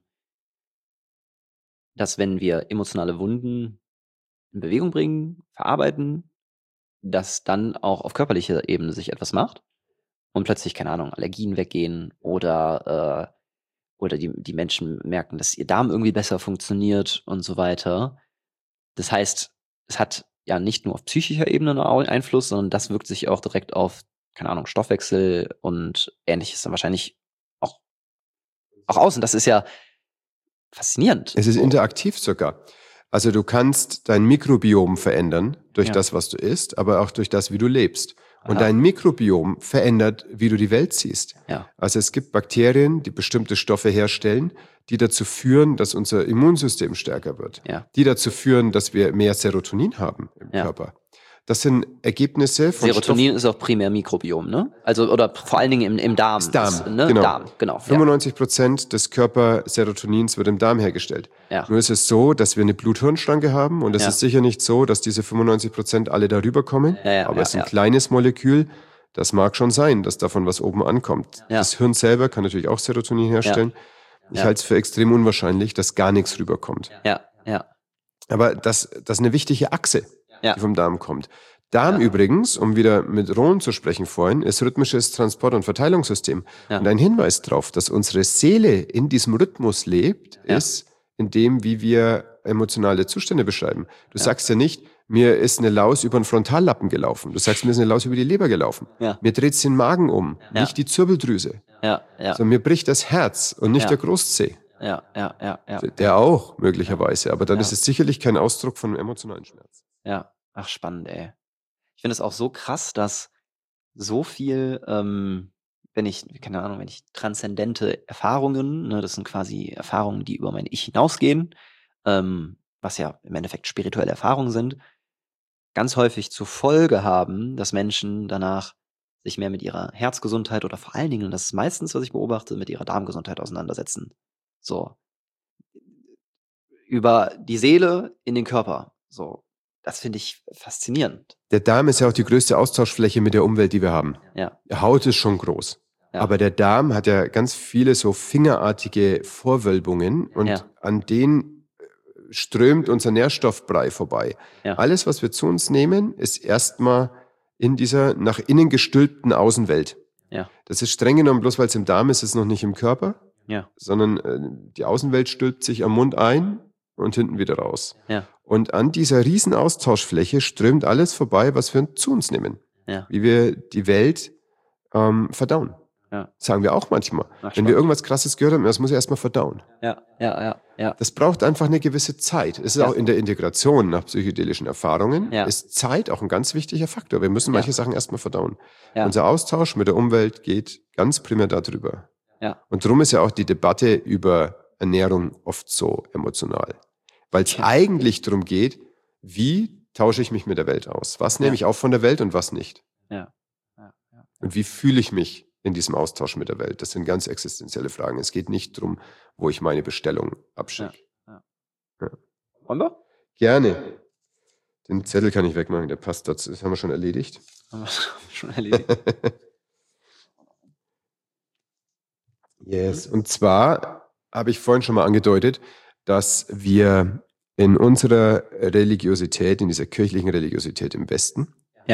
S2: dass wenn wir emotionale Wunden in Bewegung bringen, verarbeiten, dass dann auch auf körperlicher Ebene sich etwas macht und plötzlich, keine Ahnung, Allergien weggehen oder die Menschen merken, dass ihr Darm irgendwie besser funktioniert und so weiter. Das heißt, es hat ja nicht nur auf psychischer Ebene einen Einfluss, sondern das wirkt sich auch direkt auf, keine Ahnung, Stoffwechsel und Ähnliches dann wahrscheinlich auch aus. Und das ist ja faszinierend.
S3: Es ist interaktiv sogar. Also du kannst dein Mikrobiom verändern durch das, was du isst, aber auch durch das, wie du lebst. Und dein Mikrobiom verändert, wie du die Welt siehst. Ja. Also es gibt Bakterien, die bestimmte Stoffe herstellen, die dazu führen, dass unser Immunsystem stärker wird. Ja. Die dazu führen, dass wir mehr Serotonin haben im Körper. Das sind Ergebnisse von
S2: Serotonin ist auch primär Mikrobiom, ne? Also, oder vor allen Dingen im Darm.
S3: Das Darm,
S2: genau. Darm, genau.
S3: 95% des Körperserotonins wird im Darm hergestellt. Ja. Nur ist es so, dass wir eine Blut-Hirn-Schranke haben und es ist sicher nicht so, dass diese 95% alle darüber kommen. Aber es ist ein kleines Molekül. Das mag schon sein, dass davon was oben ankommt. Ja. Das Hirn selber kann natürlich auch Serotonin herstellen. Ich halte es für extrem unwahrscheinlich, dass gar nichts rüberkommt. Aber das ist eine wichtige Achse, die vom Darm kommt. Darm übrigens, um wieder mit Rohn zu sprechen vorhin, ist rhythmisches Transport- und Verteilungssystem. Und ein Hinweis darauf, dass unsere Seele in diesem Rhythmus lebt, ist in dem, wie wir emotionale Zustände beschreiben. Du sagst ja nicht, mir ist eine Laus über den Frontallappen gelaufen. Du sagst, mir ist eine Laus über die Leber gelaufen. Mir dreht es den Magen um, nicht die Zirbeldrüse. So, mir bricht das Herz und nicht der Großzeh.
S2: Ja.
S3: Der auch, möglicherweise. Aber dann
S2: Ja.
S3: ist es sicherlich kein Ausdruck von emotionalen Schmerz.
S2: Ja, ach spannend, ey. Ich finde es auch so krass, dass so viel, wenn ich transzendente Erfahrungen, ne, das sind quasi Erfahrungen, die über mein Ich hinausgehen, was ja im Endeffekt spirituelle Erfahrungen sind, ganz häufig zur Folge haben, dass Menschen danach sich mehr mit ihrer Herzgesundheit oder vor allen Dingen, und das ist meistens, was ich beobachte, mit ihrer Darmgesundheit auseinandersetzen. So. Über die Seele in den Körper. So. Das finde ich faszinierend.
S3: Der Darm ist ja auch die größte Austauschfläche mit der Umwelt, die wir haben.
S2: Ja.
S3: Die Haut ist schon groß.
S2: Ja.
S3: Aber der Darm hat ja ganz viele so fingerartige Vorwölbungen und an denen strömt unser Nährstoffbrei vorbei.
S2: Ja.
S3: Alles, was wir zu uns nehmen, ist erstmal in dieser nach innen gestülpten Außenwelt.
S2: Ja.
S3: Das ist streng genommen, bloß weil es im Darm ist, ist es noch nicht im Körper, sondern die Außenwelt stülpt sich am Mund ein und hinten wieder raus.
S2: Ja.
S3: Und an dieser riesen Austauschfläche strömt alles vorbei, was wir zu uns nehmen.
S2: Ja.
S3: Wie wir die Welt verdauen.
S2: Ja.
S3: Sagen wir auch manchmal.
S2: Ach,
S3: wenn wir irgendwas Krasses gehört haben, das muss ich erstmal verdauen.
S2: Ja.
S3: Das braucht einfach eine gewisse Zeit. Es ist auch in der Integration nach psychedelischen Erfahrungen, ist Zeit auch ein ganz wichtiger Faktor. Wir müssen manche Sachen erstmal verdauen.
S2: Ja.
S3: Unser Austausch mit der Umwelt geht ganz primär darüber.
S2: Ja.
S3: Und darum ist ja auch die Debatte über Ernährung oft so emotional. Weil es eigentlich darum geht, wie tausche ich mich mit der Welt aus? Was nehme ich auf von der Welt und was nicht?
S2: Ja.
S3: Und wie fühle ich mich in diesem Austausch mit der Welt? Das sind ganz existenzielle Fragen. Es geht nicht darum, wo ich meine Bestellung abschicke.
S2: Ja. Wollen wir?
S3: Gerne. Den Zettel kann ich wegmachen, der passt dazu. Das haben wir schon erledigt. Yes. Und zwar habe ich vorhin schon mal angedeutet, dass wir in unserer Religiosität, in dieser kirchlichen Religiosität im Westen,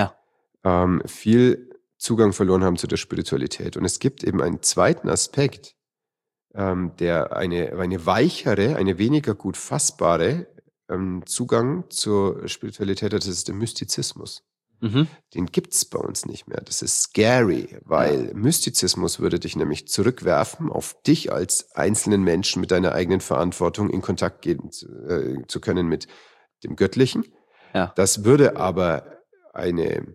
S3: viel Zugang verloren haben zu der Spiritualität. Und es gibt eben einen zweiten Aspekt, der eine weichere, eine weniger gut fassbare Zugang zur Spiritualität hat, das ist der Mystizismus.
S2: Mhm.
S3: Den gibt's bei uns nicht mehr. Das ist scary, weil Mystizismus würde dich nämlich zurückwerfen auf dich als einzelnen Menschen mit deiner eigenen Verantwortung in Kontakt gehen zu können mit dem Göttlichen.
S2: Ja.
S3: Das würde aber eine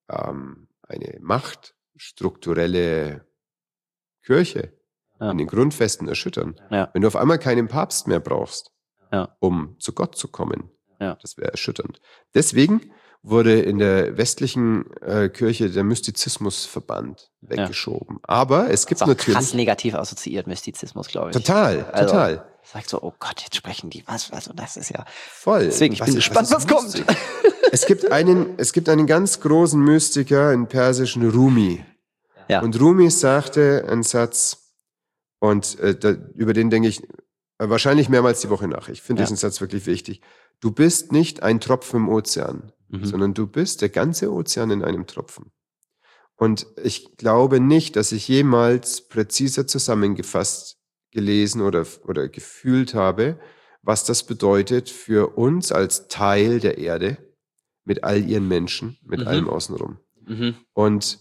S3: machtstrukturelle Kirche in den Grundfesten erschüttern.
S2: Ja.
S3: Wenn du auf einmal keinen Papst mehr brauchst,
S2: Ja.
S3: um zu Gott zu kommen,
S2: Ja.
S3: das wäre erschütternd. Deswegen wurde in der westlichen Kirche der Mystizismus verbannt, weggeschoben. Aber es gibt
S2: Ist auch
S3: natürlich...
S2: krass negativ assoziiert, Mystizismus, glaube ich.
S3: Total.
S2: Sagt so, oh Gott, jetzt sprechen die was, also das ist ja...
S3: Voll.
S2: Deswegen, ich bin gespannt, was kommt.
S3: Mystik? Es gibt einen ganz großen Mystiker, einen persischen Rumi.
S2: Ja.
S3: Und Rumi sagte einen Satz, und über den denke ich wahrscheinlich mehrmals die Woche nach. Ich finde diesen Satz wirklich wichtig. Du bist nicht ein Tropfen im Ozean, sondern du bist der ganze Ozean in einem Tropfen. Und ich glaube nicht, dass ich jemals präziser zusammengefasst gelesen oder gefühlt habe, was das bedeutet für uns als Teil der Erde mit all ihren Menschen, mit allem außenrum.
S2: Mhm.
S3: Und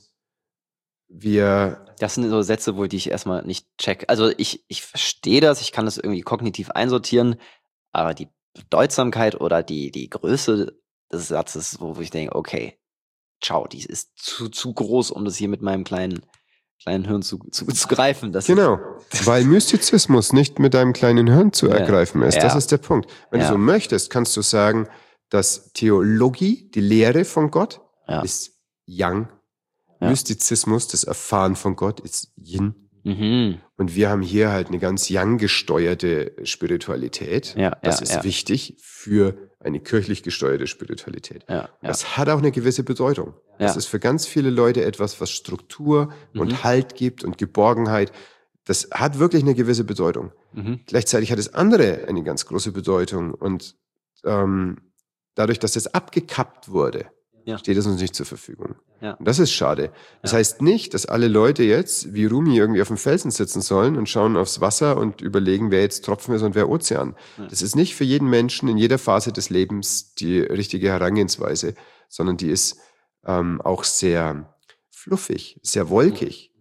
S2: das sind so Sätze, die ich erstmal nicht check. Also ich verstehe das, ich kann das irgendwie kognitiv einsortieren, aber die Bedeutsamkeit oder die Größe des Satzes, wo ich denke, okay, ciao, die ist zu groß, um das hier mit meinem kleinen Hirn zu greifen.
S3: Genau, weil Mystizismus nicht mit deinem kleinen Hirn zu ergreifen ist. Das ist der Punkt. Wenn du so möchtest, kannst du sagen, dass Theologie, die Lehre von Gott, ist Yang. Mystizismus, das Erfahren von Gott, ist Yin.
S2: Mhm.
S3: Und wir haben hier halt eine ganz Yang-gesteuerte Spiritualität. Das ist wichtig für eine kirchlich gesteuerte Spiritualität. Das hat auch eine gewisse Bedeutung. Das ist für ganz viele Leute etwas, was Struktur und Halt gibt und Geborgenheit. Das hat wirklich eine gewisse Bedeutung. Gleichzeitig hat das andere eine ganz große Bedeutung. Und dadurch, dass das abgekappt wurde, steht es uns nicht zur Verfügung. Und das ist schade. Das heißt nicht, dass alle Leute jetzt wie Rumi irgendwie auf dem Felsen sitzen sollen und schauen aufs Wasser und überlegen, wer jetzt Tropfen ist und wer Ozean. Das ist nicht für jeden Menschen in jeder Phase des Lebens die richtige Herangehensweise, sondern die ist auch sehr fluffig, sehr wolkig.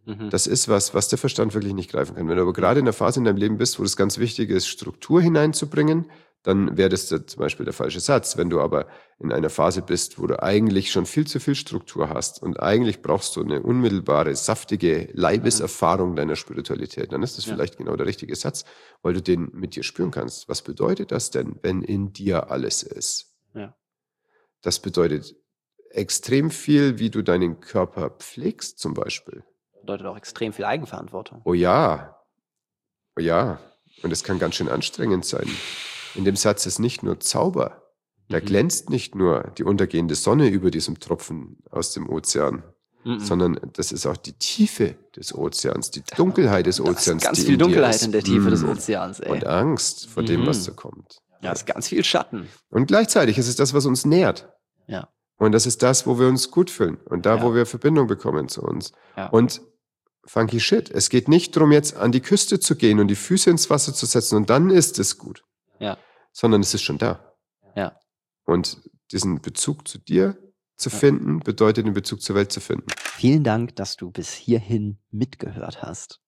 S3: Das ist was der Verstand wirklich nicht greifen kann. Wenn du aber gerade in der Phase in deinem Leben bist, wo das ganz wichtig ist, Struktur hineinzubringen, dann wäre das zum Beispiel der falsche Satz. Wenn du aber in einer Phase bist, wo du eigentlich schon viel zu viel Struktur hast und eigentlich brauchst du eine unmittelbare, saftige Leibeserfahrung deiner Spiritualität, dann ist das vielleicht genau der richtige Satz, weil du den mit dir spüren kannst. Was bedeutet das denn, wenn in dir alles ist?
S2: Ja.
S3: Das bedeutet extrem viel, wie du deinen Körper pflegst zum Beispiel.
S2: Bedeutet auch extrem viel Eigenverantwortung.
S3: Oh ja. Oh ja. Und es kann ganz schön anstrengend sein. In dem Satz ist nicht nur Zauber. Da glänzt nicht nur die untergehende Sonne über diesem Tropfen aus dem Ozean, sondern das ist auch die Tiefe des Ozeans, die Dunkelheit des Ozeans.
S2: Da ist ganz viel Dunkelheit in der Tiefe des Ozeans. Ey.
S3: Und Angst vor dem, was da kommt.
S2: Ja, es ist ganz viel Schatten.
S3: Und gleichzeitig ist es das, was uns nährt.
S2: Ja.
S3: Und das ist das, wo wir uns gut fühlen und da, wo wir Verbindung bekommen zu uns.
S2: Ja.
S3: Und funky shit, es geht nicht darum, jetzt an die Küste zu gehen und die Füße ins Wasser zu setzen und dann ist es gut.
S2: Ja.
S3: Sondern es ist schon da.
S2: Ja.
S3: Und diesen Bezug zu dir zu finden, bedeutet den Bezug zur Welt zu finden.
S2: Vielen Dank, dass du bis hierhin mitgehört hast.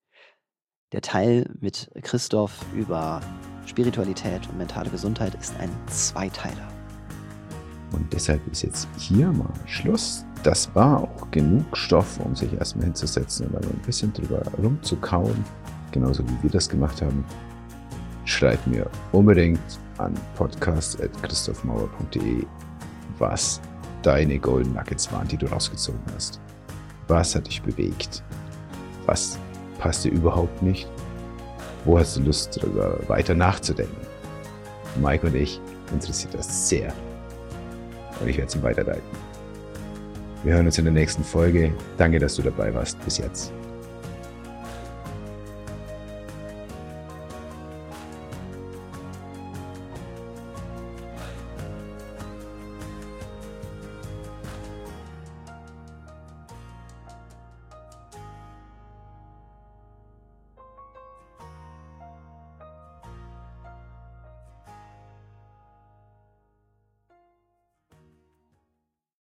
S2: Der Teil mit Christoph über Spiritualität und mentale Gesundheit ist ein Zweiteiler.
S1: Und deshalb ist jetzt hier mal Schluss. Das war auch genug Stoff, um sich erstmal hinzusetzen und ein bisschen drüber rumzukauen. Genauso wie wir das gemacht haben. Schreib mir unbedingt an podcast@christophmauer.de, was deine Golden Nuggets waren, die du rausgezogen hast. Was hat dich bewegt? Was passt dir überhaupt nicht? Wo hast du Lust, darüber weiter nachzudenken? Mike und ich interessiert das sehr. Und ich werde es ihm weiterleiten. Wir hören uns in der nächsten Folge. Danke, dass du dabei warst. Bis jetzt.